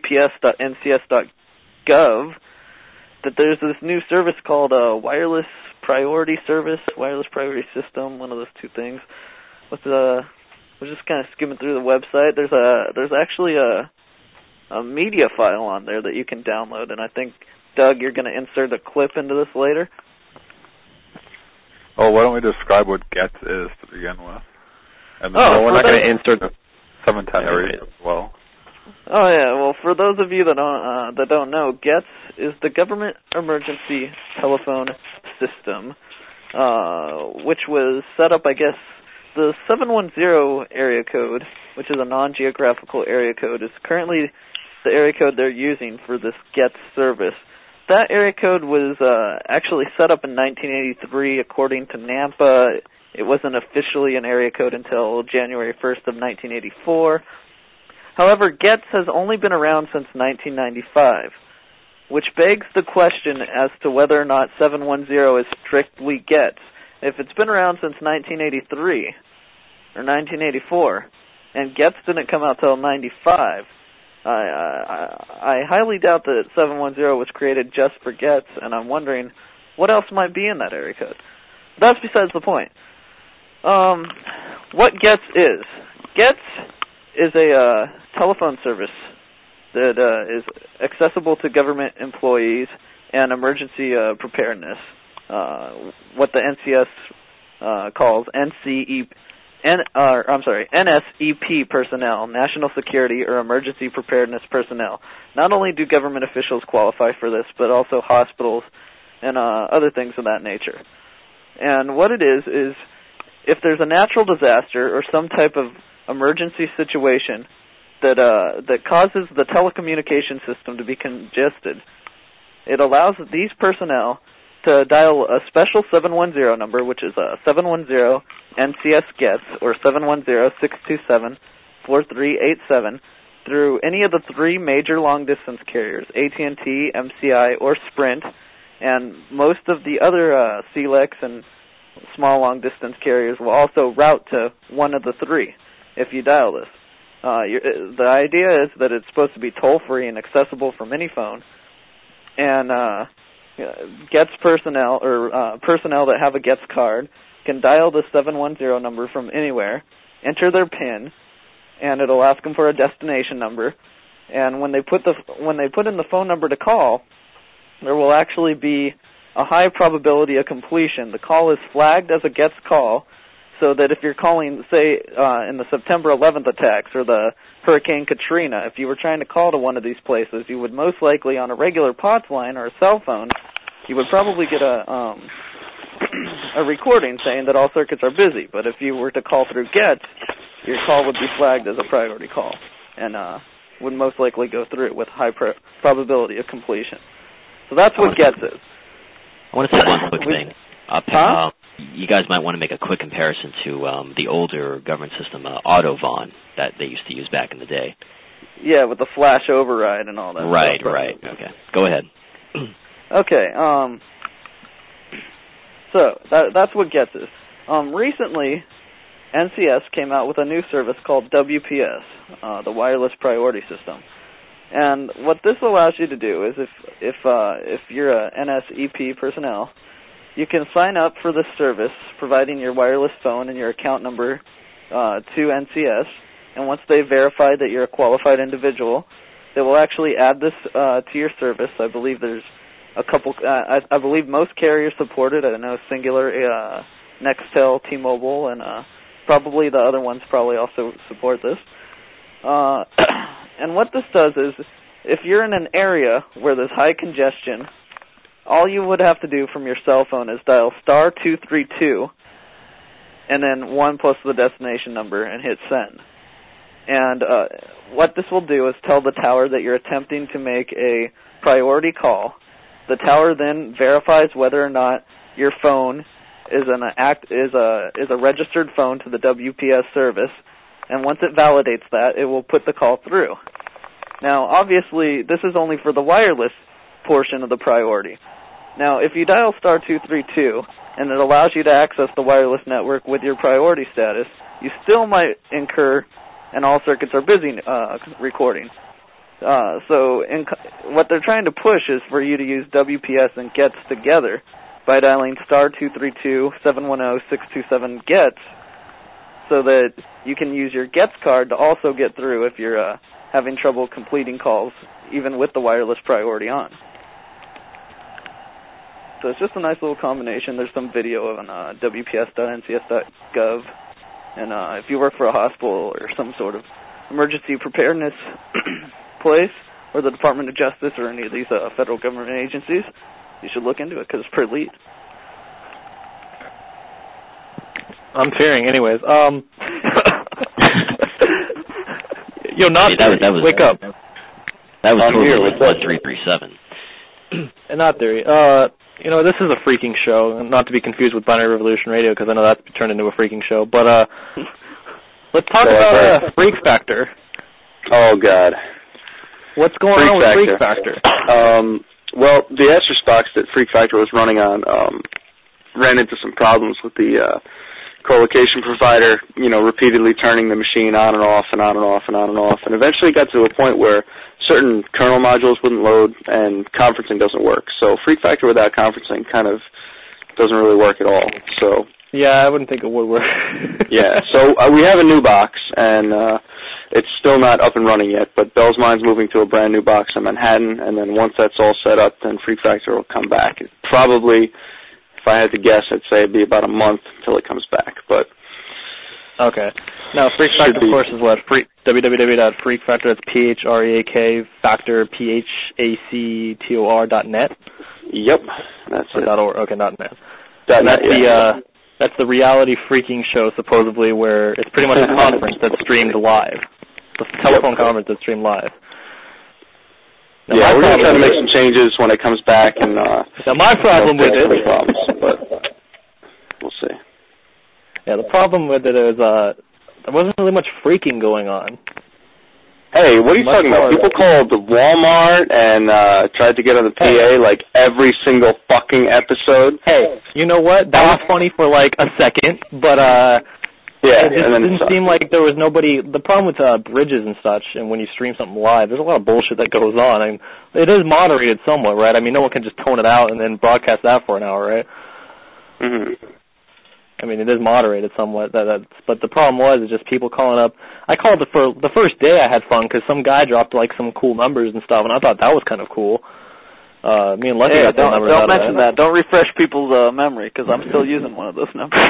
WPS.ncs.gov that there's this new service called Wireless Priority Service, Wireless Priority System, one of those 2 things. I was just kind of skimming through the website. There's actually a media file on there that you can download, and I think Doug, you're going to insert a clip into this later. Oh, why don't we describe what GETS is to begin with? And then we're not going to insert the 710 area as well. Oh yeah, well, for those of you that don't know, GETS is the Government Emergency Telephone System, which was set up, I guess, the 710 area code, which is a non-geographical area code, is currently the area code they're using for this GETS service. That area code was actually set up in 1983 according to NAMPA. It wasn't officially an area code until January 1st of 1984. However, GETS has only been around since 1995, which begs the question as to whether or not 710 is strictly GETS. If it's been around since 1983 or 1984, and GETS didn't come out till 95, I highly doubt that 710 was created just for GETS, and I'm wondering what else might be in that area code. That's besides the point. What GETS is. GETS is a telephone service that is accessible to government employees and emergency preparedness, what the NCS calls NSEP personnel, National Security or Emergency Preparedness personnel. Not only do government officials qualify for this, but also hospitals and other things of that nature. And what it is if there's a natural disaster or some type of emergency situation that causes the telecommunication system to be congested, it allows these personnel to dial a special 710 number, which is 710 NCS GETS or 710-627-4387 through any of the three major long-distance carriers, AT&T, MCI, or Sprint, and most of the other CLECs and small long-distance carriers will also route to one of the three if you dial this. The idea is that it's supposed to be toll-free and accessible from any phone, and GETS personnel or personnel that have a GETS card can dial the 710 number from anywhere, enter their PIN, and it'll ask them for a destination number. And when they put in the phone number to call, there will actually be a high probability of completion. The call is flagged as a GETS call, so that if you're calling, say, in the September 11th attacks or the Hurricane Katrina, if you were trying to call to one of these places, you would most likely, on a regular POTS line or a cell phone, you would probably get a recording saying that all circuits are busy. But if you were to call through GETS, your call would be flagged as a priority call and would most likely go through with high probability of completion. So that's what GETS is. I want to say one quick thing. You guys might want to make a quick comparison to the older government system, Autovon, that they used to use back in the day. Yeah, with the flash override and all that. Right, stuff. Right. Okay. Go ahead. Okay. So that's what GETS is. Recently, NCS came out with a new service called WPS, the Wireless Priority System. And what this allows you to do is if you're a NSEP personnel, you can sign up for this service, providing your wireless phone and your account number to NCS. And once they verify that you're a qualified individual, they will actually add this to your service. I believe there's a couple. I believe most carriers support it. I know Singular, Nextel, T-Mobile, and probably the other ones probably also support this. And what this does is, if you're in an area where there's high congestion, all you would have to do from your cell phone is dial star 232 and then 1 plus the destination number and hit send. And what this will do is tell the tower that you're attempting to make a priority call. The tower then verifies whether or not your phone is a registered phone to the WPS service, and once it validates that, it will put the call through. Now, obviously, this is only for the wireless portion of the priority. Now, if you dial star 232 and it allows you to access the wireless network with your priority status, you still might incur an all circuits are busy recording. So what they're trying to push is for you to use WPS and GETS together by dialing star 232-710-627-GETS so that you can use your GETS card to also get through if you're having trouble completing calls, even with the wireless priority on. So it's just a nice little combination. There's some video on WPS.NCS.gov. And if you work for a hospital or some sort of emergency preparedness place, or the Department of Justice or any of these federal government agencies, you should look into it because it's pretty elite. I'm fearing, anyways. Yo, not that wake up. That was totally 1337. And not theory. This is a freaking show, not to be confused with Binary Revolution Radio, because I know that's turned into a freaking show. But let's talk about Freak Factor. Oh God, what's going on with Freak Factor? Well, the Asterisk box that Freak Factor was running on ran into some problems with the co-location provider, repeatedly turning the machine on and off and on and off and on and off, and eventually got to a point where certain kernel modules wouldn't load and conferencing doesn't work. So Freak Factor without conferencing kind of doesn't really work at all. So yeah, I wouldn't think it would work. Yeah, so we have a new box, and it's still not up and running yet, but Bell's Mind's moving to a brand new box in Manhattan, and then once that's all set up, then Freak Factor will come back. It probably, if I had to guess, I'd say it'd be about a month until it comes back, but... Okay. Now, Freak Factor, of course, is what? www.freakfactor, that's P-H-R-E-A-K, Factor, P-H-A-C-T-O-R.net? Yep, that's it. .org, okay, .net. And that's that's the reality freaking show, supposedly, where it's pretty much a conference that's streamed live. The telephone conference that's streamed live. Now, we're going to try to make some changes when it comes back. And now, my problem with it... but we'll see. Yeah, the problem with it is there wasn't really much freaking going on. Hey, what are you talking about? People called Walmart and tried to get on the PA like every single fucking episode. Hey, you know what? That was funny for like a second, but yeah, it just didn't seem like there was nobody. The problem with bridges and such, and when you stream something live, there's a lot of bullshit that goes on. I mean, it is moderated somewhat, right? I mean, no one can just tone it out and then broadcast that for an hour, right? Mm-hmm. I mean, it is moderated somewhat, but the problem was just people calling up. I called the first day I had fun because some guy dropped like some cool numbers and stuff, and I thought that was kind of cool. Me and Lucky got the numbers. Don't mention that. Don't refresh people's memory because I'm still using one of those numbers.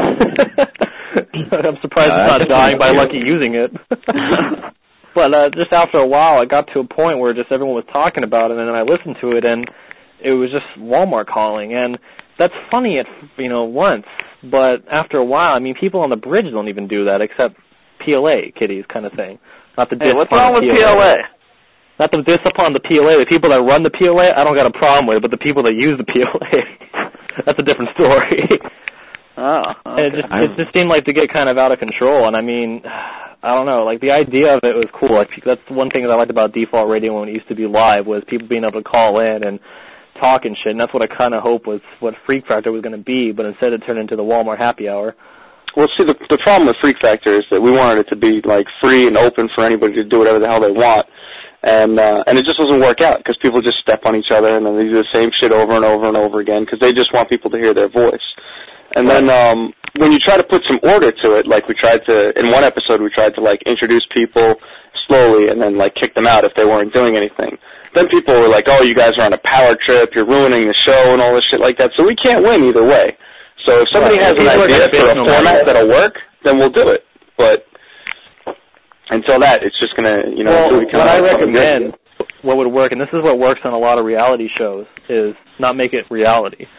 I'm surprised it's not dying by Lucky using it. But just after a while, I got to a point where just everyone was talking about it, and then I listened to it, and it was just Walmart calling, and that's funny at once. But after a while, I mean, people on the bridge don't even do that except PLA kiddies kind of thing. Not the what's wrong with PLA? Not the diss upon the PLA. The people that run the PLA, I don't got a problem with it, but the people that use the PLA, that's a different story. Oh, okay. It just seemed like to get kind of out of control, and I mean, I don't know, like the idea of it was cool. Like, that's one thing that I liked about default radio when it used to be live was people being able to call in and talk and shit, and that's what I kind of hope was what Freak Factor was going to be, but instead it turned into the Walmart happy hour. Well, see, the problem with Freak Factor is that we wanted it to be, like, free and open for anybody to do whatever the hell they want, and it just doesn't work out because people just step on each other, and then they do the same shit over and over and over again because they just want people to hear their voice. And then when you try to put some order to it, like we tried to, in one episode we tried to, like, introduce people slowly and then, like, kick them out if they weren't doing anything. Then people were like, oh, you guys are on a power trip, you're ruining the show and all this shit like that. So we can't win either way. So if somebody has an idea for a format that'll work, then we'll do it. But until that, it's just going to, what I recommend, what would work, and this is what works on a lot of reality shows, is not make it reality.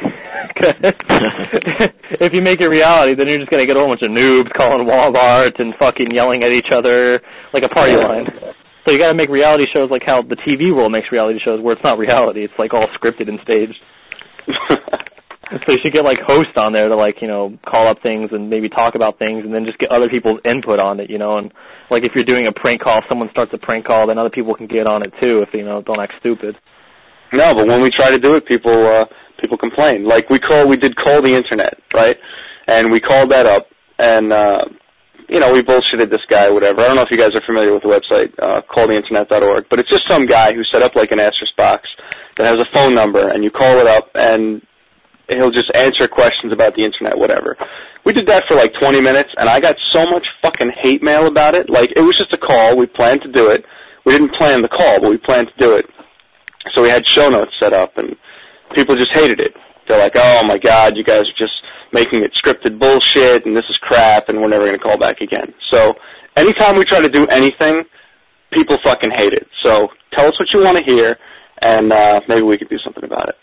If you make it reality, then you're just going to get a whole bunch of noobs calling Walmart and fucking yelling at each other like a party line. So you got to make reality shows like how the TV world makes reality shows, where it's not reality; it's like all scripted and staged. So you should get like hosts on there to call up things and maybe talk about things, and then just get other people's input on it, And like if you're doing a prank call, if someone starts a prank call, then other people can get on it too if don't act stupid. No, but when we try to do it, people complain. Like we did Call the Internet, right? And we called that up, and we bullshitted this guy, whatever. I don't know if you guys are familiar with the website, calltheinternet.org, but it's just some guy who set up like an asterisk box that has a phone number, and you call it up, and he'll just answer questions about the internet, whatever. We did that for like 20 minutes, and I got so much fucking hate mail about it. Like, it was just a call. We planned to do it. We didn't plan the call, but we planned to do it. So we had show notes set up, and people just hated it. They're like, oh my God, you guys are just making it scripted bullshit, and this is crap, and we're never going to call back again. So anytime we try to do anything, people fucking hate it. So tell us what you want to hear, and maybe we can do something about it.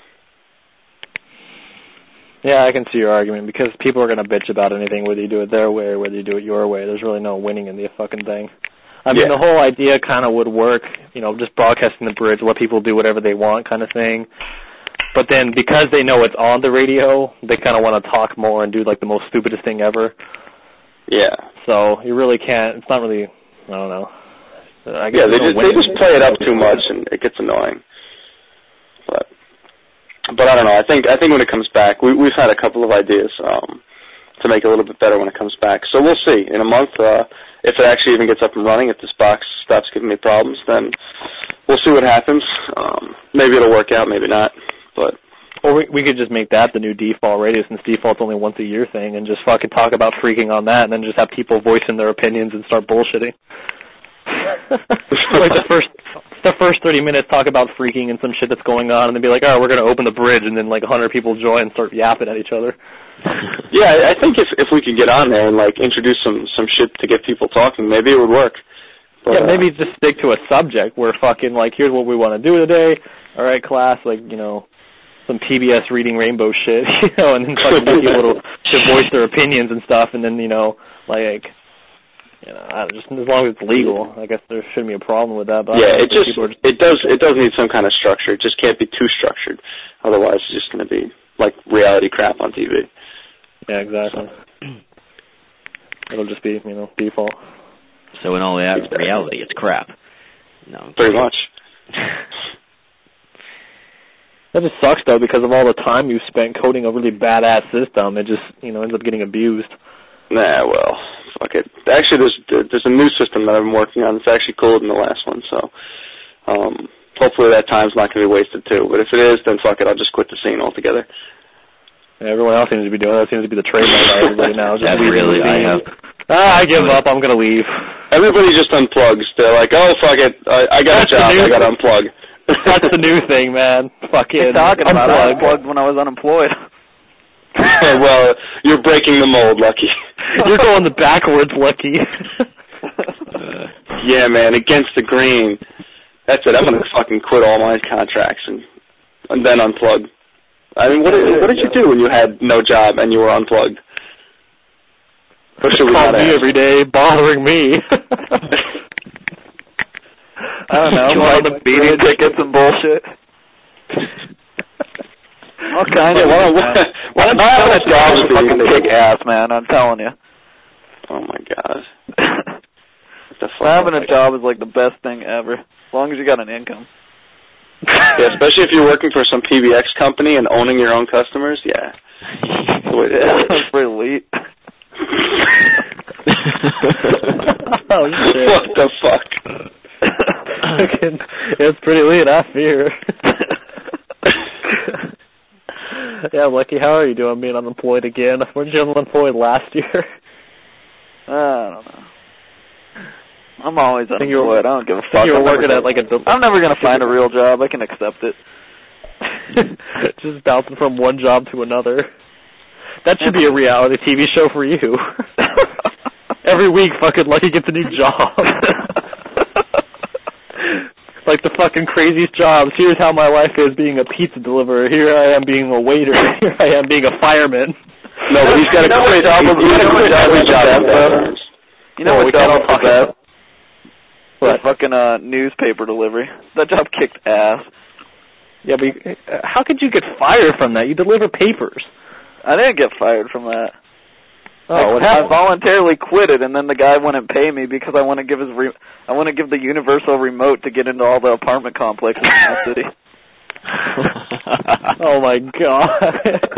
Yeah, I can see your argument, because people are going to bitch about anything, whether you do it their way or whether you do it your way. There's really no winning in the fucking thing. I mean, the whole idea kind of would work, just broadcasting the bridge, let people do whatever they want kind of thing. But then because they know it's on the radio, they kind of want to talk more and do, like, the most stupidest thing ever. Yeah. So you really can't, it's not really, I don't know. I guess they just play it up too much, and it gets annoying. But I don't know. I think when it comes back, we've had a couple of ideas to make it a little bit better when it comes back. So we'll see. In a month, if it actually even gets up and running, if this box stops giving me problems, then we'll see what happens. Maybe it'll work out, maybe not. But or we could just make that the new default radio, since default's only once a year thing, and just fucking talk about freaking on that, and then just have people voicing their opinions and start bullshitting. Like the first 30 minutes talk about freaking and some shit that's going on, and then be like, all right, we're going to open the bridge, and then like 100 people join and start yapping at each other. Yeah, I think if we could get on there and like introduce some shit to get people talking, maybe it would work. But, yeah, maybe just stick to a subject where fucking like, here's what we want to do today. All right, class, like, some PBS Reading Rainbow shit, and then fucking get people to voice their opinions and stuff, and then, like, just as long as it's legal, I guess there shouldn't be a problem with that. But yeah, it does need some kind of structure. It just can't be too structured. Otherwise, it's just going to be like reality crap on TV. Yeah, exactly. It'll just be, default. So in all reality, it's crap. No, pretty much. That just sucks, though, because of all the time you spent coding a really badass system. It just, ends up getting abused. Nah, well, fuck it. Actually, there's a new system that I've been working on. It's actually cooler than the last one, so hopefully that time's not going to be wasted, too. But if it is, then fuck it, I'll just quit the scene altogether. Yeah, everyone else seems to be doing that. Seems to be the trademark of everybody now. Just really, I give up. I'm going to leave. Everybody just unplugs. They're like, oh, fuck it. I got a job. I got to unplug. That's the new thing, man. Fucking talking about I unplugged when I was unemployed. Well, you're breaking the mold, Lucky. You're going the backwards, Lucky. Yeah, man, against the grain. That's it. I'm going to fucking quit all my contracts and then unplug. I mean, what did you do when you had no job and you were unplugged? Call me every day, bothering me. I don't know, more the beating tickets and bullshit. All kinds of having a job is fucking kick ass, man, I'm telling you. Oh my god. Having a job is like the best thing ever, as long as you got an income. Yeah, especially if you're working for some PBX company and owning your own customers, yeah. That's pretty elite. Oh shit. What the fuck? It's pretty late, I fear. Yeah, Lucky, how are you doing being unemployed again? Weren't you unemployed last year? I don't know. I'm always unemployed. I don't give a fuck. You were working at like I'm never going to find a real job. I can accept it. Just bouncing from one job to another. That should be a reality TV show for you. Every week, fucking Lucky gets a new job. Like the fucking craziest jobs. Here's how my life is being a pizza deliverer. Here I am being a waiter. Here I am being a fireman. No, but he's got to quit every job. You know what job is best? What? Fucking newspaper delivery. That job kicked ass. Yeah, but how could you get fired from that? You deliver papers. I didn't get fired from that. Oh, I voluntarily quit it, and then the guy wouldn't pay me because I want to give the universal remote to get into all the apartment complexes in the city. Oh my god!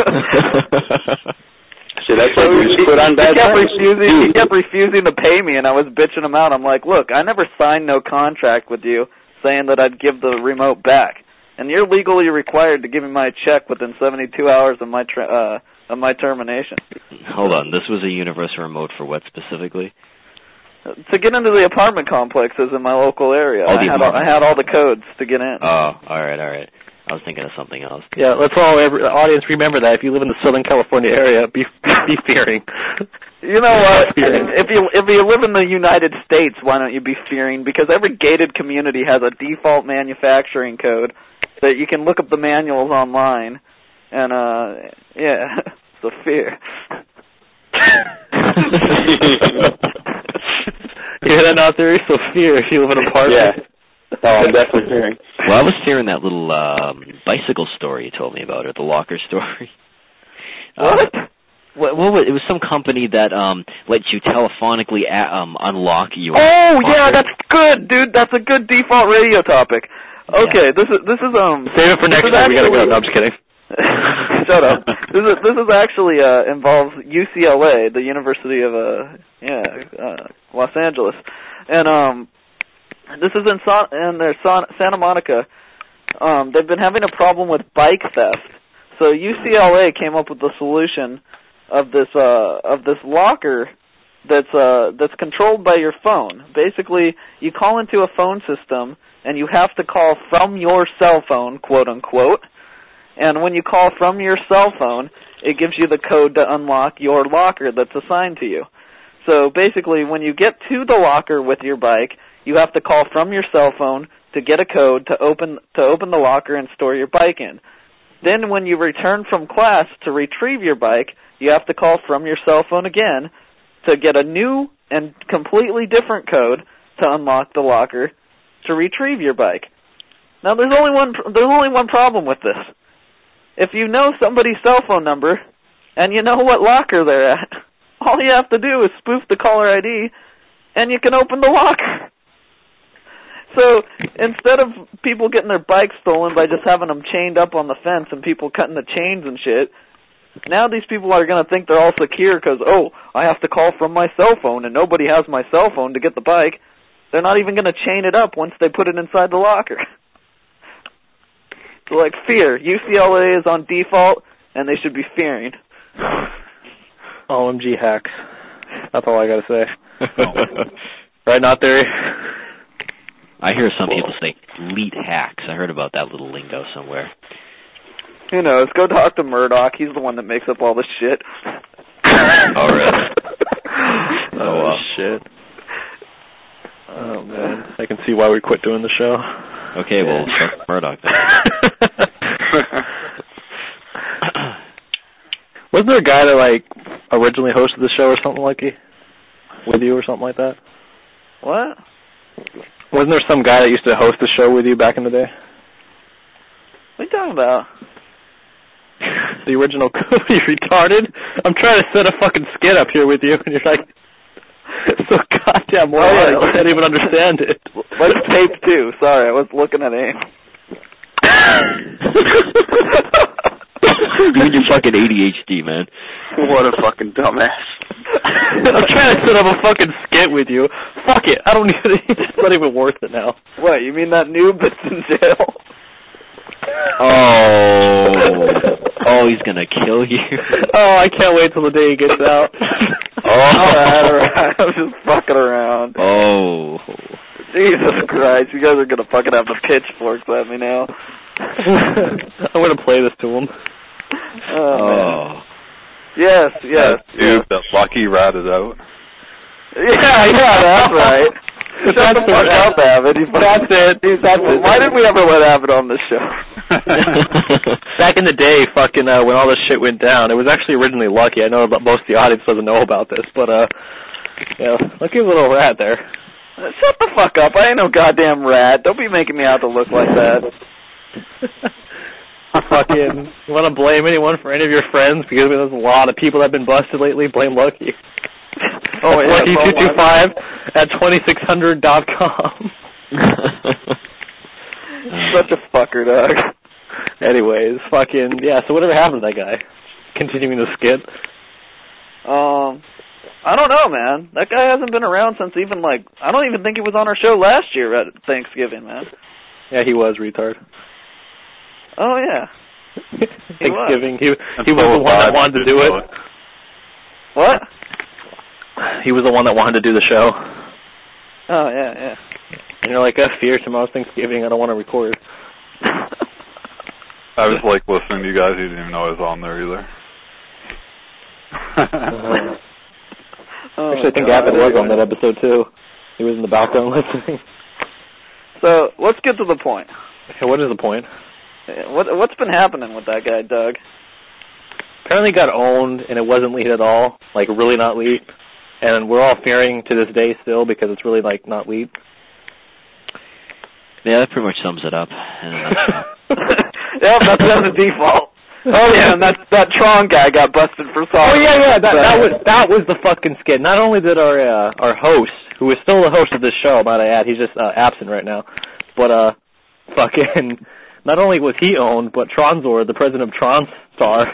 See, that's like you just quit on bad terms. He kept refusing to pay me, and I was bitching him out. I'm like, look, I never signed no contract with you saying that I'd give the remote back, and you're legally required to give me my check within 72 hours of my termination. Hold on, this was a universal remote for what specifically? To get into the apartment complexes in my local area. I had all the codes to get in. Oh, all right. I was thinking of something else. Yeah, let's all, audience, remember that if you live in the Southern California area, be fearing. You know what? If you live in the United States, why don't you be fearing? Because every gated community has a default manufacturing code that you can look up the manuals online, and yeah, it's a fear. You hear that out there? So fear if you live in an apartment. Yeah. Oh, I'm definitely fearing. Well, I was fearing that little bicycle story you told me about, or the locker story. What? Well, it was some company that lets you telephonically unlock your. Oh locker. yeah, that's good, dude. That's a good default radio topic. Okay, yeah. This is Save it for next time. We gotta go. No, I'm just kidding. Shut up. This is actually involves UCLA, the University of Los Angeles, and this is in Santa Monica. They've been having a problem with bike theft, so UCLA came up with the solution of this locker that's controlled by your phone. Basically, you call into a phone system and you have to call from your cell phone, quote unquote. And when you call from your cell phone, it gives you the code to unlock your locker that's assigned to you. So basically, when you get to the locker with your bike, you have to call from your cell phone to get a code to open the locker and store your bike in. Then when you return from class to retrieve your bike, you have to call from your cell phone again to get a new and completely different code to unlock the locker to retrieve your bike. Now there's only one problem with this. If you know somebody's cell phone number and you know what locker they're at, all you have to do is spoof the caller ID and you can open the locker. So instead of people getting their bikes stolen by just having them chained up on the fence and people cutting the chains and shit, now these people are going to think they're all secure because, oh, I have to call from my cell phone and nobody has my cell phone to get the bike. They're not even going to chain it up once they put it inside the locker. So, like, fear. UCLA is on default, and they should be fearing. OMG hacks. That's all I got to say. Right, not there. I hear some people say elite hacks. I heard about that little lingo somewhere. Who knows? Go talk to Murdoch. He's the one that makes up all this shit. Oh, really? Oh, shit. Oh, man. I can see why we quit doing the show. Okay, well, check Murdoch then. Wasn't there a guy that, like, originally hosted the show or something like it? With you or something like that? What? Wasn't there some guy that used to host the show with you back in the day? What are you talking about? The original. You retarded? I'm trying to set a fucking skit up here with you, and you're like, so goddamn moronic. I can't even understand it. What's tape 2? Sorry, I was looking at AIM. You and your fucking ADHD, man. What a fucking dumbass. I'm trying to set up a fucking skit with you. Fuck it. I don't even. It's not even worth it now. What, you mean that noob that's in jail? Oh, he's gonna kill you. Oh, I can't wait till the day he gets out. Alright. I'm just fucking around. Oh. Jesus Christ, you guys are gonna fucking have the pitchforks at me now. I'm gonna play this to him. Oh, man. Yes. Dude, the lucky rat is out. Yeah, that's right. Shut the fuck up, Avid. That's it. Why did we ever let Avid on this show? Back in the day, fucking, when all this shit went down, it was actually originally Lucky. I know most of the audience doesn't know about this, but, Lucky little rat there. Shut the fuck up. I ain't no goddamn rat. Don't be making me out to look like that. Fucking, you want to blame anyone for any of your friends? Because there's a lot of people that have been busted lately. Blame Lucky. Oh, yeah. Lucky225 at 2600.com. Such a fucker, dog. Anyways, fucking, yeah, so whatever happened to that guy? Continuing the skit? I don't know, man. That guy hasn't been around since even, like, I don't even think he was on our show last year at Thanksgiving, man. Yeah, he was, retard. Oh, yeah. Thanksgiving. He was the one that wanted to do it. What? He was the one that wanted to do the show. Oh, yeah. And you're like, fear, tomorrow's Thanksgiving, I don't want to record. I was like listening to you guys. You didn't even know I was on there either. Actually, I think Abbott was on that episode too. He was in the background listening. So let's get to the point. Okay, what is the point? What's been happening with that guy, Doug? Apparently got owned, and it wasn't lead at all. Like, really not lead. And we're all fearing to this day still because it's really, like, not lead. Yeah, that pretty much sums it up. Yeah, that's the default. Oh yeah, and that Tron guy got busted for sodomy. Oh yeah, that was the fucking skit. Not only did our host, who is still the host of this show, might I add, he's just absent right now, but fucking, not only was he owned, but Tronzor, the president of TronStar,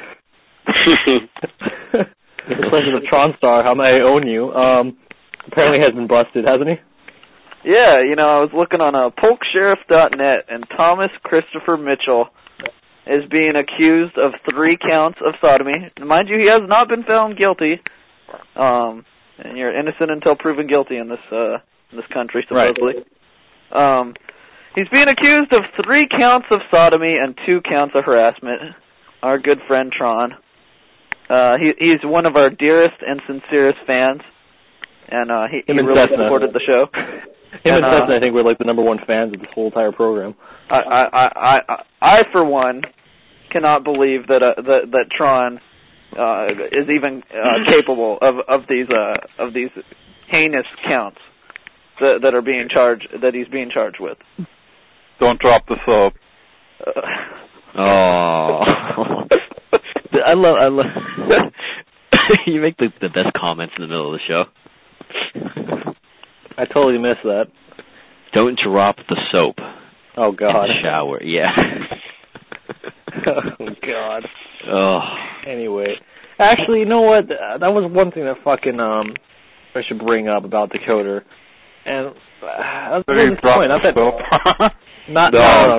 the president of TronStar, how may I own you? Apparently has been busted, hasn't he? Yeah, I was looking on polksheriff.net, and Thomas Christopher Mitchell is being accused of 3 counts of sodomy. Mind you, he has not been found guilty. And you're innocent until proven guilty in this country, supposedly. Right. He's being accused of 3 counts of sodomy and 2 counts of harassment. Our good friend Tron. He's one of our dearest and sincerest fans, and he really supported the show. Him and Cessna, I think, we're like the number 1 fans of this whole entire program. I for one, cannot believe that Tron is even capable of these heinous counts that are being charged, that he's being charged with. Don't drop the soap. Oh, I love. You make the best comments in the middle of the show. I totally missed that. Don't drop the soap. Oh God. In the shower, yeah. Oh God. Oh. Anyway, actually, you know what? That was one thing that fucking I should bring up about Decoder, and that's the point. Not that. Not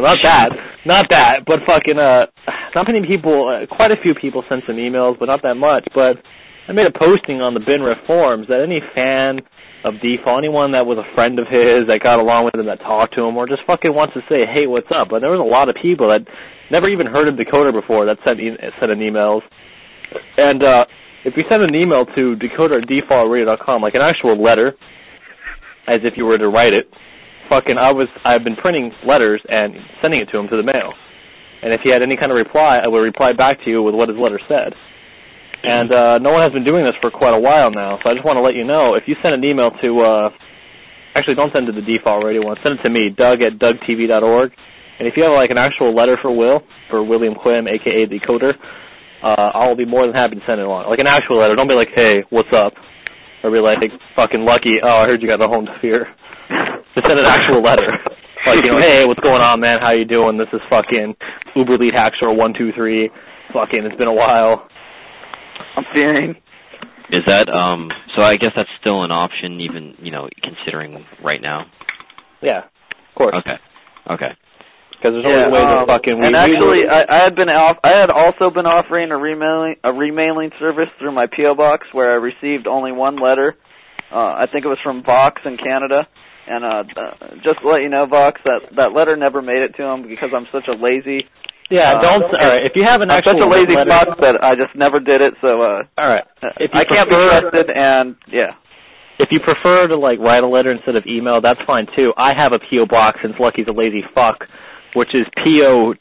that. But fucking not many people. Quite a few people sent some emails, but not that much. But I made a posting on the BinRef forums that any fan of Default, anyone that was a friend of his, that got along with him, that talked to him, or just fucking wants to say, hey, what's up? But there was a lot of people that never even heard of Decoder before that sent in emails. And if you send an email to decoder@defaultradio.com, like an actual letter, as if you were to write it, I've been printing letters and sending it to him to the mail. And if he had any kind of reply, I would reply back to you with what his letter said. And no one has been doing this for quite a while now, so I just want to let you know, if you send an email to, actually don't send it to the Default Radio one, send it to me, Doug@DougTV.org, and if you have like an actual letter for William Quim, a.k.a. Decoder, I'll be more than happy to send it along. Like an actual letter, don't be like, hey, what's up? Or be like, fucking Lucky, oh, I heard you got the home sphere. Just send an actual letter. Like, hey, what's going on, man, how you doing? This is fucking Uber Lead Hacksaw 123, fucking, it's been a while. I'm fearing. Is that, so I guess that's still an option, even, considering right now? Yeah, of course. Okay. Because there's always ways of fucking... And actually, I had also been offering a remailing service through my P.O. box where I received only one letter. I think it was from Vox in Canada. And just to let you know, Vox, that letter never made it to him because I'm such a lazy... Yeah, alright, if you have an actual... I'm such a lazy fuck that I just never did it, so... Alright. I can't be trusted, and, yeah. If you prefer to, write a letter instead of email, that's fine, too. I have a P.O. box, since Lucky's a lazy fuck, which is P.O.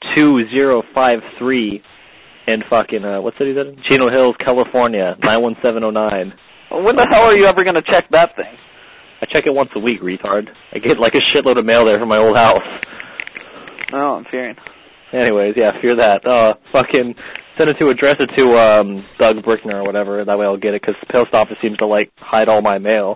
2053 in fucking, what city is that in? Chino Hills, California, 91709. Well, when the hell are you ever going to check that thing? I check it once a week, retard. I get, a shitload of mail there from my old house. Oh, I'm fearing. Anyways, yeah, fear that. Fucking send it to, address it to Doug Brickner or whatever. That way I'll get it, because the post office seems to, hide all my mail.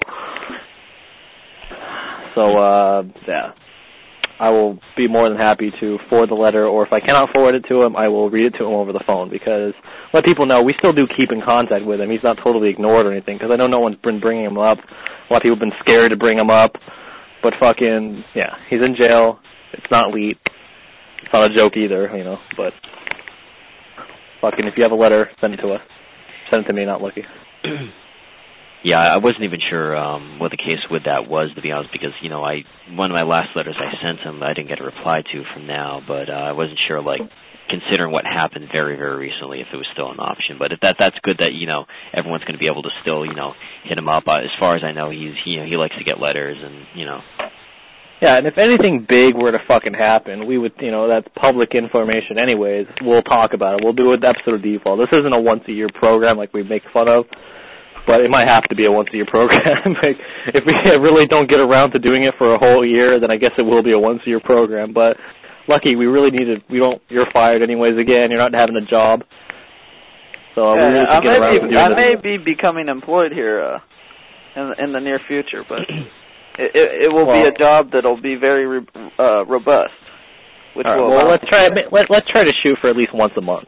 So, yeah. I will be more than happy to forward the letter, or if I cannot forward it to him, I will read it to him over the phone, because let people know we still do keep in contact with him. He's not totally ignored or anything, because I know no one's been bringing him up. A lot of people have been scared to bring him up. But fucking, yeah, he's in jail. It's not leet. It's not a joke either, but fucking, if you have a letter, send it to us. Send it to me, not Lucky. Yeah, I wasn't even sure what the case with that was, to be honest, because, one of my last letters I sent him, I didn't get a reply to from now, but I wasn't sure, considering what happened very, very recently, if it was still an option. But that's good that, you know, everyone's going to be able to still, you know, hit him up. As far as I know, he likes to get letters and, you know. Yeah, and if anything big were to fucking happen, we would, you know, that's public information anyways. We'll talk about it. We'll do an episode of Default. This isn't a once-a-year program like we make fun of, but it might have to be a once-a-year program. Like, if we really don't get around to doing it for a whole year, then I guess it will be a once-a-year program. But lucky, we really need to. You're fired anyways. Again, you're not having a job. So we really should get around to doing this. I may be becoming employed here in the near future, but it will be a job that'll be very robust. Which right, well, let's try to shoot for at least once a month,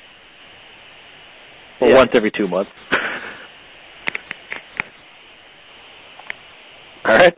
or once every 2 months. All right.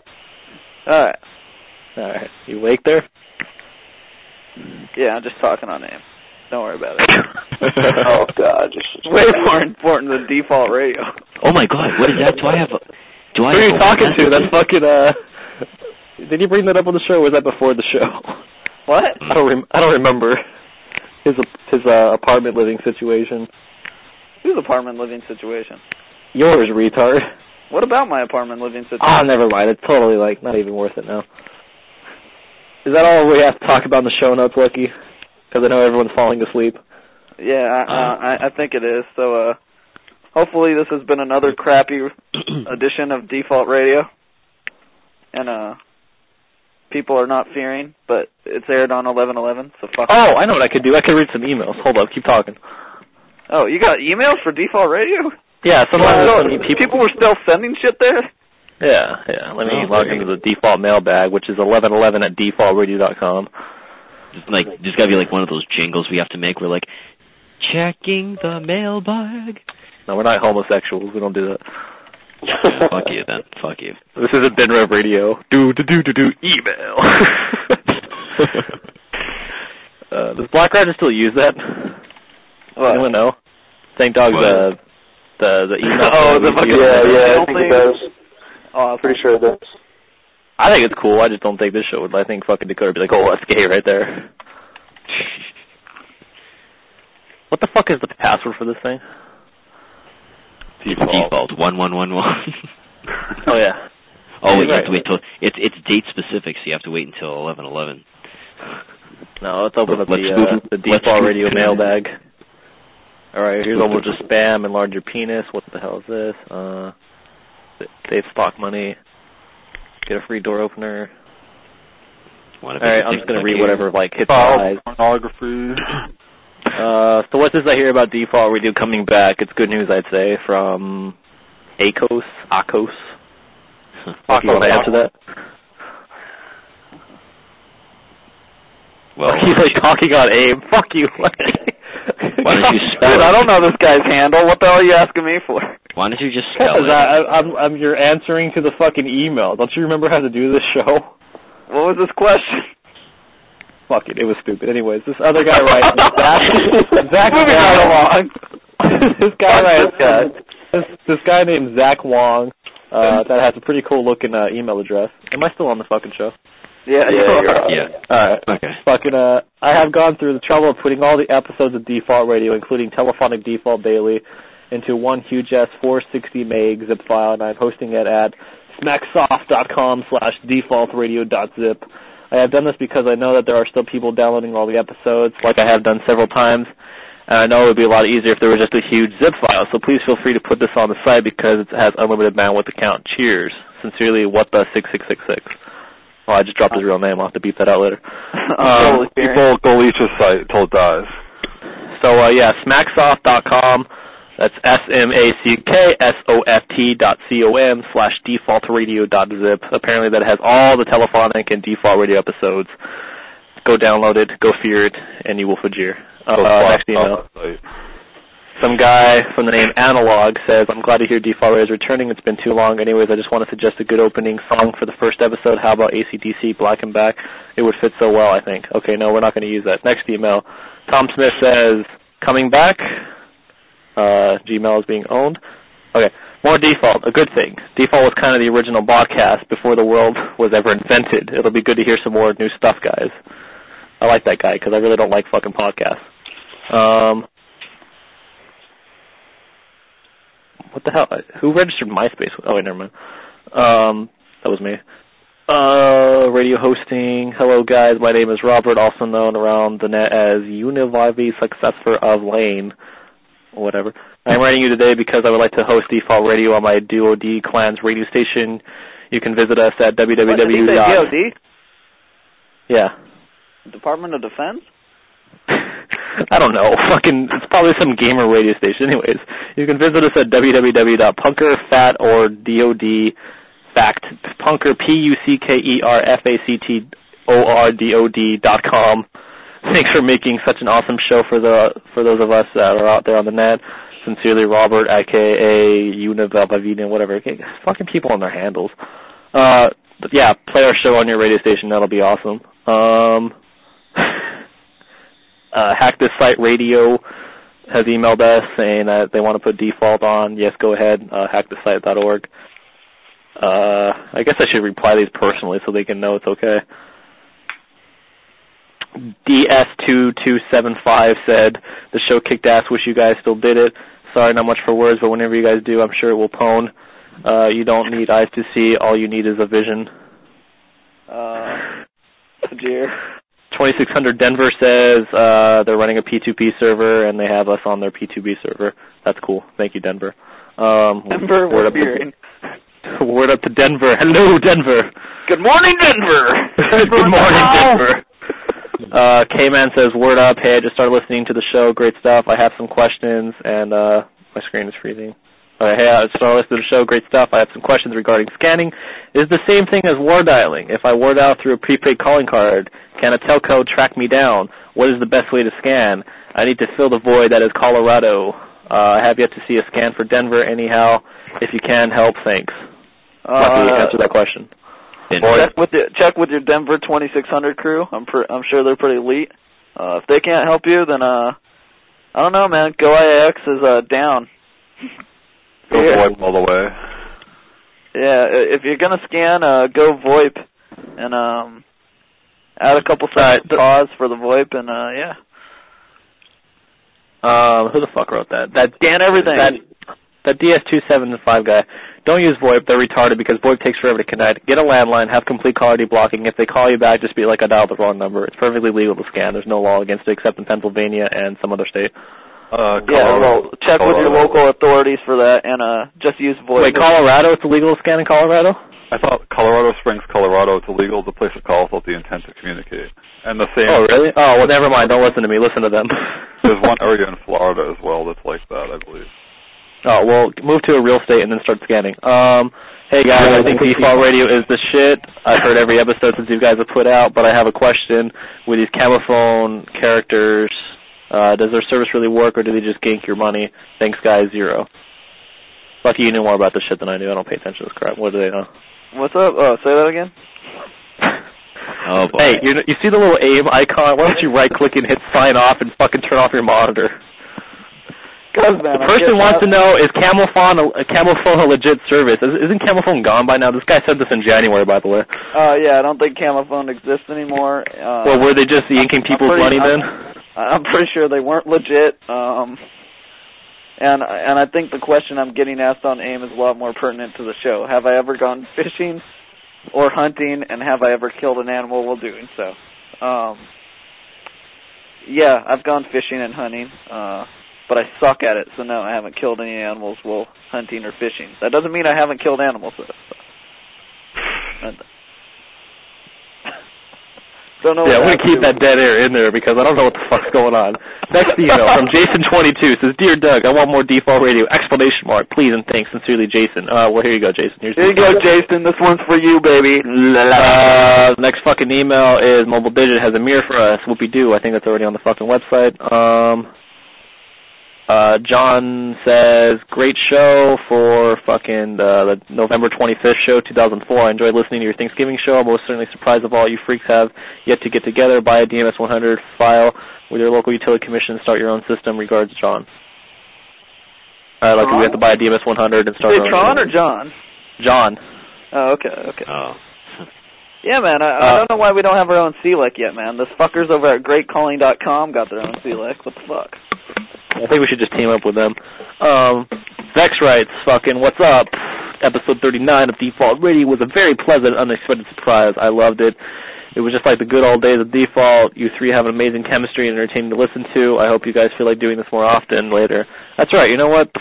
You awake there? Yeah, I'm just talking on aim. Don't worry about it. Oh, God. It's way more important than Default Radio. Oh, my God. What is that? Who are you talking to? That's fucking, did you bring that up on the show, or was that before the show? What? I don't remember. His apartment living situation. Whose apartment living situation? Yours, retard. What about my apartment living situation? Oh, never mind. It's totally, not even worth it now. Is that all we have to talk about in the show notes, Lucky? Because I know everyone's falling asleep. Yeah, I think it is. So, hopefully this has been another crappy edition of Default Radio. And, people are not fearing, but it's aired on 11/11, so fuck. Oh, I know what I could do. I could read some emails. Hold up, keep talking. Oh, you got emails for Default Radio? Yeah, people were still sending shit there? Yeah. Let me log into the Default mailbag, which is 1111@defaultradio.com. There's got to be one of those jingles we have to make. We're like, checking the mailbag. No, we're not homosexuals. We don't do that. Yeah, fuck you then. Fuck you. This isn't BenRev Radio. Do email. Does Black Rider still use that? What? Anyone know? St. Dog's the email. Oh, the fucking I think it does. Oh, I'm pretty sure it does. I think it's cool. I just don't think this show would. I think fucking Dakota would be like, oh, that's gay right there. What the fuck is the password for this thing? Default 1111. Oh yeah. Oh, wait, you have to wait till it's date specific, so you have to wait until 11/11. No, let's open up the Default Radio mailbag. All right, here's almost just spam. Enlarge your penis. What the hell is this? Save stock money. Get a free door opener. All right, I'm just gonna read whatever hits my eyes. Pornography. So what's this I hear about Default Radio coming back? It's good news, I'd say, from ACOS. You want to answer that? Well, he's talking on AIM. Fuck you. Why don't you spell it? I don't know this guy's handle. What the hell are you asking me for? Why don't you just spell it? You're answering to the fucking email. Don't you remember how to do this show? What was this question? Fuck it was stupid. Anyways, this other guy writes, Zach moving right along. This guy named Zach Wong, that has a pretty cool looking email address. Am I still on the fucking show? Yeah. Alright. Okay. Fucking, I have gone through the trouble of putting all the episodes of Default Radio, including Telephonic Default Daily, into one huge-ass 460 meg zip file, and I'm hosting it at smacksoft.com/defaultradio.zip. I have done this because I know that there are still people downloading all the episodes, like I have done several times, and I know it would be a lot easier if there was just a huge zip file, so please feel free to put this on the site because it has unlimited bandwidth account. Cheers. Sincerely, what the 6666. Oh, I just dropped his real name. I'll have to beep that out later. People go leech his site until it dies. So, smacksoft.com. That's smacksoft.com/defaultradio.zip. Apparently that has all the Telephonic and Default Radio episodes. Go download it, go fear it, and you will fajir. Next email. Some guy from the name Analog says, I'm glad to hear Default Radio is returning. It's been too long. Anyways, I just want to suggest a good opening song for the first episode. How about AC/DC, Black and Back? It would fit so well, I think. Okay, no, we're not going to use that. Next email. Tom Smith says, coming back. Gmail is being owned. Okay, more Default, a good thing. Default was kind of the original broadcast before the world was ever invented. It'll be good to hear some more new stuff, guys. I like that guy because I really don't like fucking podcasts. What the hell? Who registered MySpace? Oh, wait, never mind. That was me. Radio hosting. Hello, guys. My name is Robert, also known around the net as Univivi Successor of Lane. Whatever. I'm writing you today because I would like to host Default Radio on my DoD Clan's radio station. You can visit us at www. DoD? Yeah. Department of Defense? I don't know. Fucking, it's probably some gamer radio station. Anyways, you can visit us at www.punkerfat or DoD fact punker punkerfact.com. Thanks for making such an awesome show for those of us that are out there on the net. Sincerely, Robert, aka Univivi, whatever. Fucking people on their handles. But yeah, play our show on your radio station. That'll be awesome. Hack This Site Radio has emailed us saying that they want to put default on. Yes, go ahead. Hackthisite.org. I guess I should reply these personally so they can know it's okay. DS2275 said, the show kicked ass, wish you guys still did it. Sorry, not much for words, but whenever you guys do, I'm sure it will pone. You don't need eyes to see, all you need is a vision. Dear. 2600 Denver says they're running a P2P server and they have us on their P2B server. That's cool. Thank you, Denver. Denver, word up to Denver. Hello, Denver. Good morning, Denver. Good morning, Denver. K-Man says, word up. Hey, I just started listening to the show. Great stuff. I have some questions, and my screen is freezing. Hey, I started listening to the show. Great stuff. I have some questions regarding scanning. Is the same thing as war dialing? If I war dial through a prepaid calling card, can a telco track me down? What is the best way to scan? I need to fill the void that is Colorado. I have yet to see a scan for Denver. Anyhow, if you can, help. Thanks. Lucky to answer that question. Check with your Denver 2600 crew. I'm sure they're pretty elite. If they can't help you, then I don't know, man. Go IAX is down. Go VoIP all the way. Yeah, if you're gonna scan, go VoIP and add a couple seconds pause for the VoIP and yeah. Who the fuck wrote that? Scan everything. That DS275 guy. Don't use VoIP. They're retarded because VoIP takes forever to connect. Get a landline. Have complete call ID blocking. If they call you back, just be like, I dialed the wrong number. It's perfectly legal to scan. There's no law against it except in Pennsylvania and some other state. Yeah, well, check with your local authorities for that and just use VoIP. Wait, Colorado? It's illegal to scan in Colorado? I thought Colorado Springs, Colorado, it's illegal to place a call without the intent to communicate. And the same. Oh, really? Oh, well, never mind. Don't listen to me. Listen to them. There's one area in Florida as well that's like that, I believe. Oh, well, move to a real state and then start scanning. Hey, guys, I think Default Radio is the shit. I've heard every episode since you guys have put out, but I have a question. With these camophone characters, does their service really work, or do they just gank your money? Thanks, guys, 0. Lucky you knew more about this shit than I do. I don't pay attention to this crap. What do they know? What's up? Oh, say that again? Oh, boy. Hey, you see the little aim icon? Why don't you right-click and hit sign off and fucking turn off your monitor? Man, the person wants to know, is Camophone a legit service? Isn't Camophone gone by now? This guy said this in January, by the way. Yeah, I don't think Camophone exists anymore. Well, were they just yanking people's money then? I'm pretty sure they weren't legit. And I think the question I'm getting asked on AIM is a lot more pertinent to the show. Have I ever gone fishing or hunting, and have I ever killed an animal while doing so? Yeah, I've gone fishing and hunting. But I suck at it, so no, I haven't killed any animals while hunting or fishing. That doesn't mean I haven't killed animals, though. Don't know. Yeah, I'm going to keep that dead air in there because I don't know what the fuck's going on. Next email from Jason22 says, Dear Doug, I want more Default Radio! ! Please and thanks. Sincerely, Jason. Well, here you go, Jason. Here you go, Jason. This one's for you, baby. Next fucking email is Mobile Digit has a mirror for us. Whoopie-doo. I think that's already on the fucking website. John says, great show for fucking the November 25th show, 2004. I enjoyed listening to your Thanksgiving show. I'm most certainly surprised of all you freaks have yet to get together. Buy a DMS 100 file with your local utility commission and start your own system. Regards, John. All right, we have to buy a DMS 100 and start our own. Tron or John? John. Oh, okay. Oh. Yeah, man, I don't know why we don't have our own CLEC yet, man. Those fuckers over at GreatCalling.com got their own CLEC. What the fuck? I think we should just team up with them. Vex writes, fucking, what's up? Episode 39 of Default Radio was a very pleasant, unexpected surprise. I loved it. It was just like the good old days of Default. You three have an amazing chemistry and entertaining to listen to. I hope you guys feel like doing this more often later. That's right, you know what?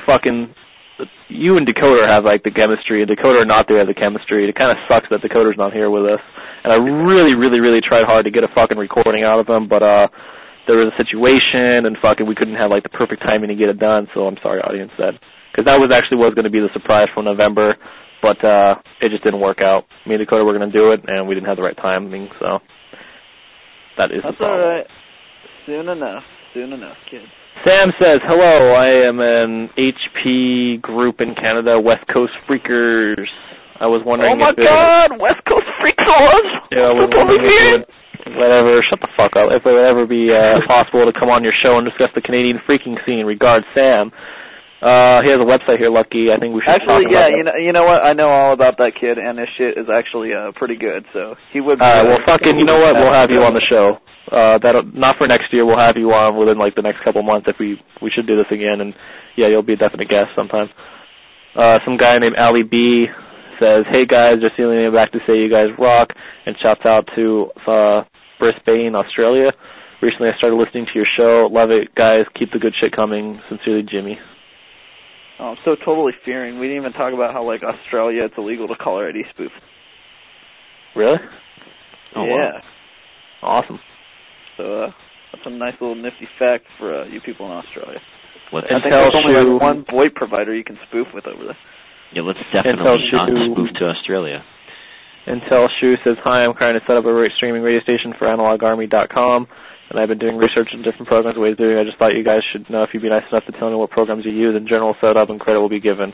You and Dakota have like the chemistry, and Dakota are not there have the chemistry. It kind of sucks that Dakota's not here with us. And I really, really, really tried hard to get a fucking recording out of him, but there was a situation, and fucking we couldn't have like the perfect timing to get it done. So I'm sorry, audience, because that was going to be the surprise for November, but it just didn't work out. Me and Dakota were going to do it, and we didn't have the right timing. So that is the problem. All right. Soon enough, kids. Sam says, hello, I am an HP group in Canada, West Coast Freakers. I was wondering Oh my God, West Coast Freakers! Yeah, I was wondering if it would, whatever, shut the fuck up, if it would ever be possible to come on your show and discuss the Canadian freaking scene. Regards, Sam. He has a website here, Lucky. I think we should talk about it. You know what? I know all about that kid, and his shit is actually pretty good, so he would be... well, fucking, you know what? We'll have you on the show. Not for next year. We'll have you on within like the next couple months if we should do this again, and yeah, you'll be a definite guest sometime. Some guy named Ali B says, hey guys, just emailing back to say you guys rock, and shouts out to Brisbane, Australia. Recently I started listening to your show. Love it, guys. Keep the good shit coming. Sincerely, Jimmy. Oh, I'm so totally fearing. We didn't even talk about how, like, Australia, it's illegal to caller ID spoof. Really? Oh, yeah. Wow. Awesome. So, that's a nice little nifty fact for you people in Australia. I think there's only like one VoIP provider you can spoof with over there. Yeah, let's definitely not spoof to Australia. Intel Shu says, hi, I'm trying to set up a streaming radio station for analogarmy.com, and I've been doing research in different programs, ways of doing it. I just thought you guys should know if you'd be nice enough to tell me what programs you use, and general setup and credit will be given.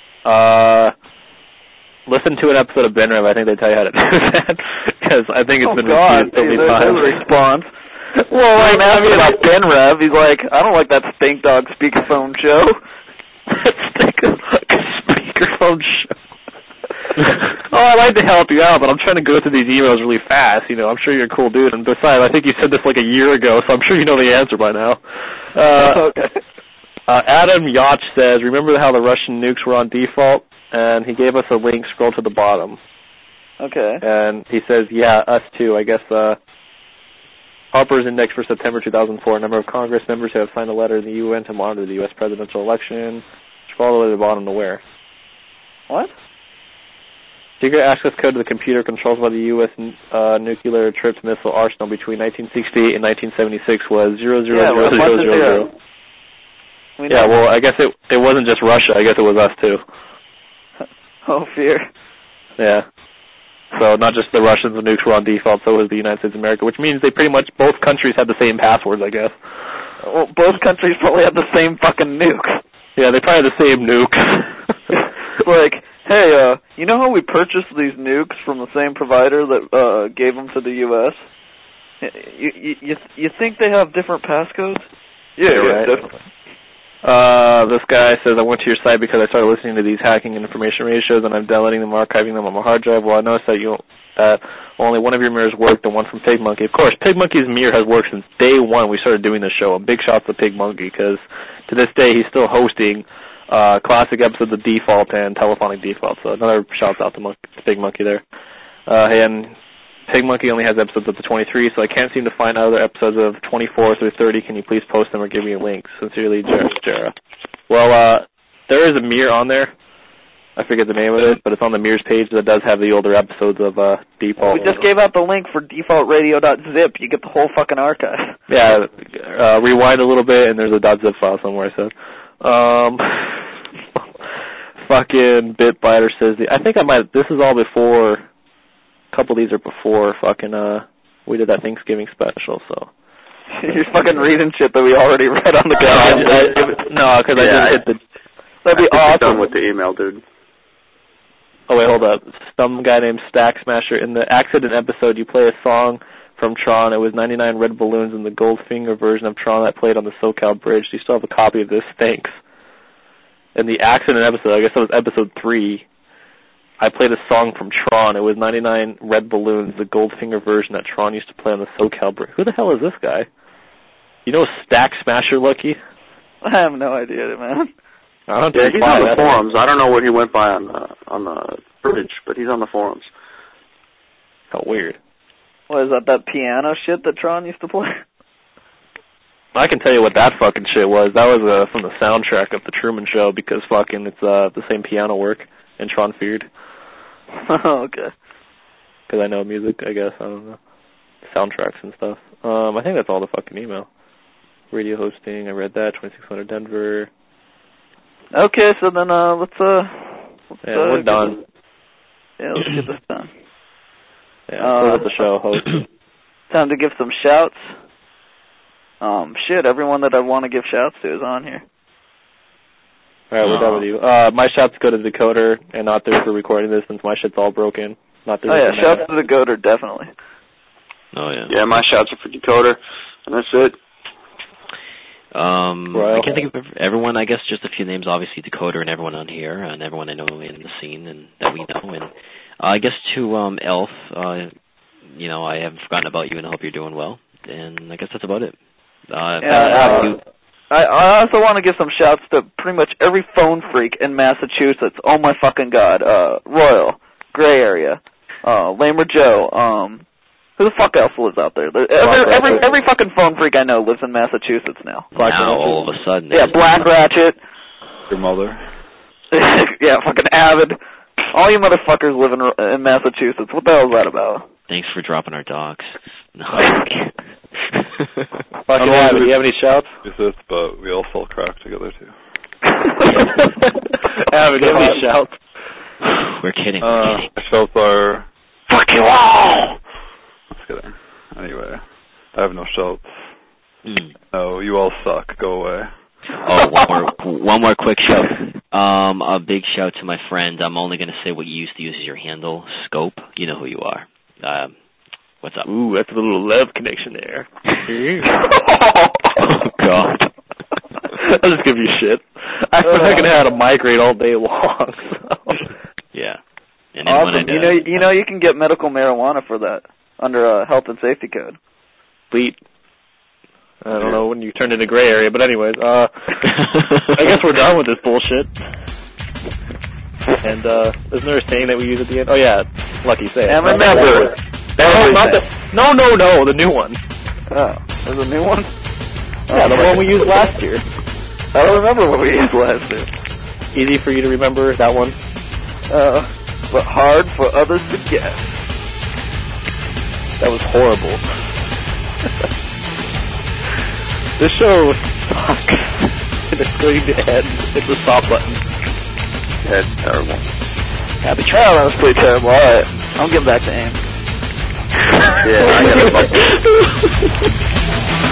Listen to an episode of BenRev. I think they tell you how to do that, because I think it's been repeated so many times. Response. Well, I'm asking about BenRev. He's like, I don't like that Stink Dog speakerphone show. Speakerphone show. Oh, I'd like to help you out, but I'm trying to go through these emails really fast. You know, I'm sure you're a cool dude. And besides, I think you said this like a year ago, so I'm sure you know the answer by now. Okay. Adam Yacht says, remember how the Russian nukes were on default? And he gave us a link, scroll to the bottom. Okay. And he says, yeah, us too. I guess Harper's Index for September 2004. A number of Congress members who have signed a letter in the UN to monitor the U.S. presidential election. Scroll all the way to the bottom to where? What? Secret access code to the computer controlled by the U.S. nuclear tripped missile arsenal between 1968 and 1976 was 00000. Yeah, well, I guess it wasn't just Russia. I guess it was us, too. Oh, fear. Yeah. So not just the Russians and nukes were on default, so was the United States of America, which means they pretty much, both countries had the same passwords, I guess. Well, both countries probably had the same fucking nuke. Yeah, they probably had the same nuke. Like, hey, you know how we purchased these nukes from the same provider that gave them to the U.S.? You think they have different passcodes? Yeah, right. Definitely. This guy says, I went to your site because I started listening to these hacking and information radio shows, and I'm downloading them, archiving them on my hard drive. Well, I noticed that only one of your mirrors worked, and one from PigMonkey. Of course, PigMonkey's mirror has worked since day one we started doing this show. A big shout to PigMonkey, because to this day he's still hosting classic episodes of Default and Telephonic Default. So another shout out to PigMonkey there. And PigMonkey only has episodes up to 23, so I can't seem to find other episodes of 24 through 30. Can you please post them or give me a link? Sincerely, Jara. Well, there is a mirror on there. I forget the name of it, but it's on the mirrors page that does have the older episodes of Default. We just gave out the link for defaultradio.zip. You get the whole fucking archive. Yeah, rewind a little bit, and there's a .zip file somewhere, so... fucking Bitbiter says... I think I might... This is all before... A couple of these are before fucking, we did that Thanksgiving special, so. You're fucking reading shit that we already read on the ground. No, because I just hit the... That'd be awesome. Done with the email, dude. Oh, wait, hold up. Some guy named Stack Smasher. In the accident episode, you play a song from Tron. It was 99 Red Balloons in the Goldfinger version of Tron that played on the SoCal Bridge. Do you still have a copy of this? Thanks. In the accident episode, I guess that was episode 3, I played a song from Tron. It was 99 Red Balloons, the Goldfinger version that Tron used to play on the SoCal break. Who the hell is this guy? You know Stack Smasher, Lucky? I have no idea, man. He's on the forums. I don't know what he went by on the footage, but he's on the forums. How weird. What, is that piano shit that Tron used to play? I can tell you what that fucking shit was. That was from the soundtrack of The Truman Show, because fucking it's the same piano work in Tron Feared. Oh, okay. Because I know music, I guess. I don't know. Soundtracks and stuff. I think that's all the fucking email. Radio hosting, I read that. 2600 Denver. Okay, so then let's we're done. Let's get this done. Yeah, the show host. Time to give some shouts. Shit, everyone that I want to give shouts to is on here. Alright, we're done with you. My shouts go to Decoder and Not There for recording this, since my shit's all broken. Not there. Oh yeah, shouts to Decoder, definitely. Oh yeah. Yeah, my shouts are for Decoder, and that's it. I can't think of everyone. I guess just a few names. Obviously, Decoder and everyone on here, and everyone I know in the scene and that we know. And I guess to Elf, I haven't forgotten about you, and I hope you're doing well. And I guess that's about it. I also want to give some shouts to pretty much every phone freak in Massachusetts. Oh my fucking god! Royal, Gray Area, Lamer Joe. Who the fuck else lives out there? Every fucking phone freak I know lives in Massachusetts now. Now all of a sudden. Yeah, Black Ratchet. Your mother. Yeah, fucking Avid. All you motherfuckers live in Massachusetts. What the hell is that about? Thanks for dropping our dogs. No. Fucking Avid, do you have any shouts? But we all sell crack together too. Avid, do you have any shouts? We're kidding. Shouts are... Fuck you all! Just kidding. Anyway, I have no shouts. No, you all suck. Go away. Oh, one more quick shout. A big shout to my friend. I'm only going to say what you used to use as your handle, Scope. You know who you are. What's up? Ooh, that's a little love connection there. Oh, God. I'll just give you shit. I fucking had a migraine all day long. So. Yeah. And awesome. You can get medical marijuana for that under a health and safety code. Sweet. I don't know when you turned into Gray Area, but anyways, I guess we're done with this bullshit. And isn't there a saying that we use at the end? Oh yeah, Lucky, say it. And remember, no, the new one. Oh, there's a new one? Yeah, the one we used last year. I don't remember what we used last year. Easy for you to remember that one? But hard for others to guess. That was horrible. This show sucks. It's going to end. Hit the stop button. That's terrible. Happy trial, that was pretty terrible. Alright, I'll give that to Aim. Yeah, I got a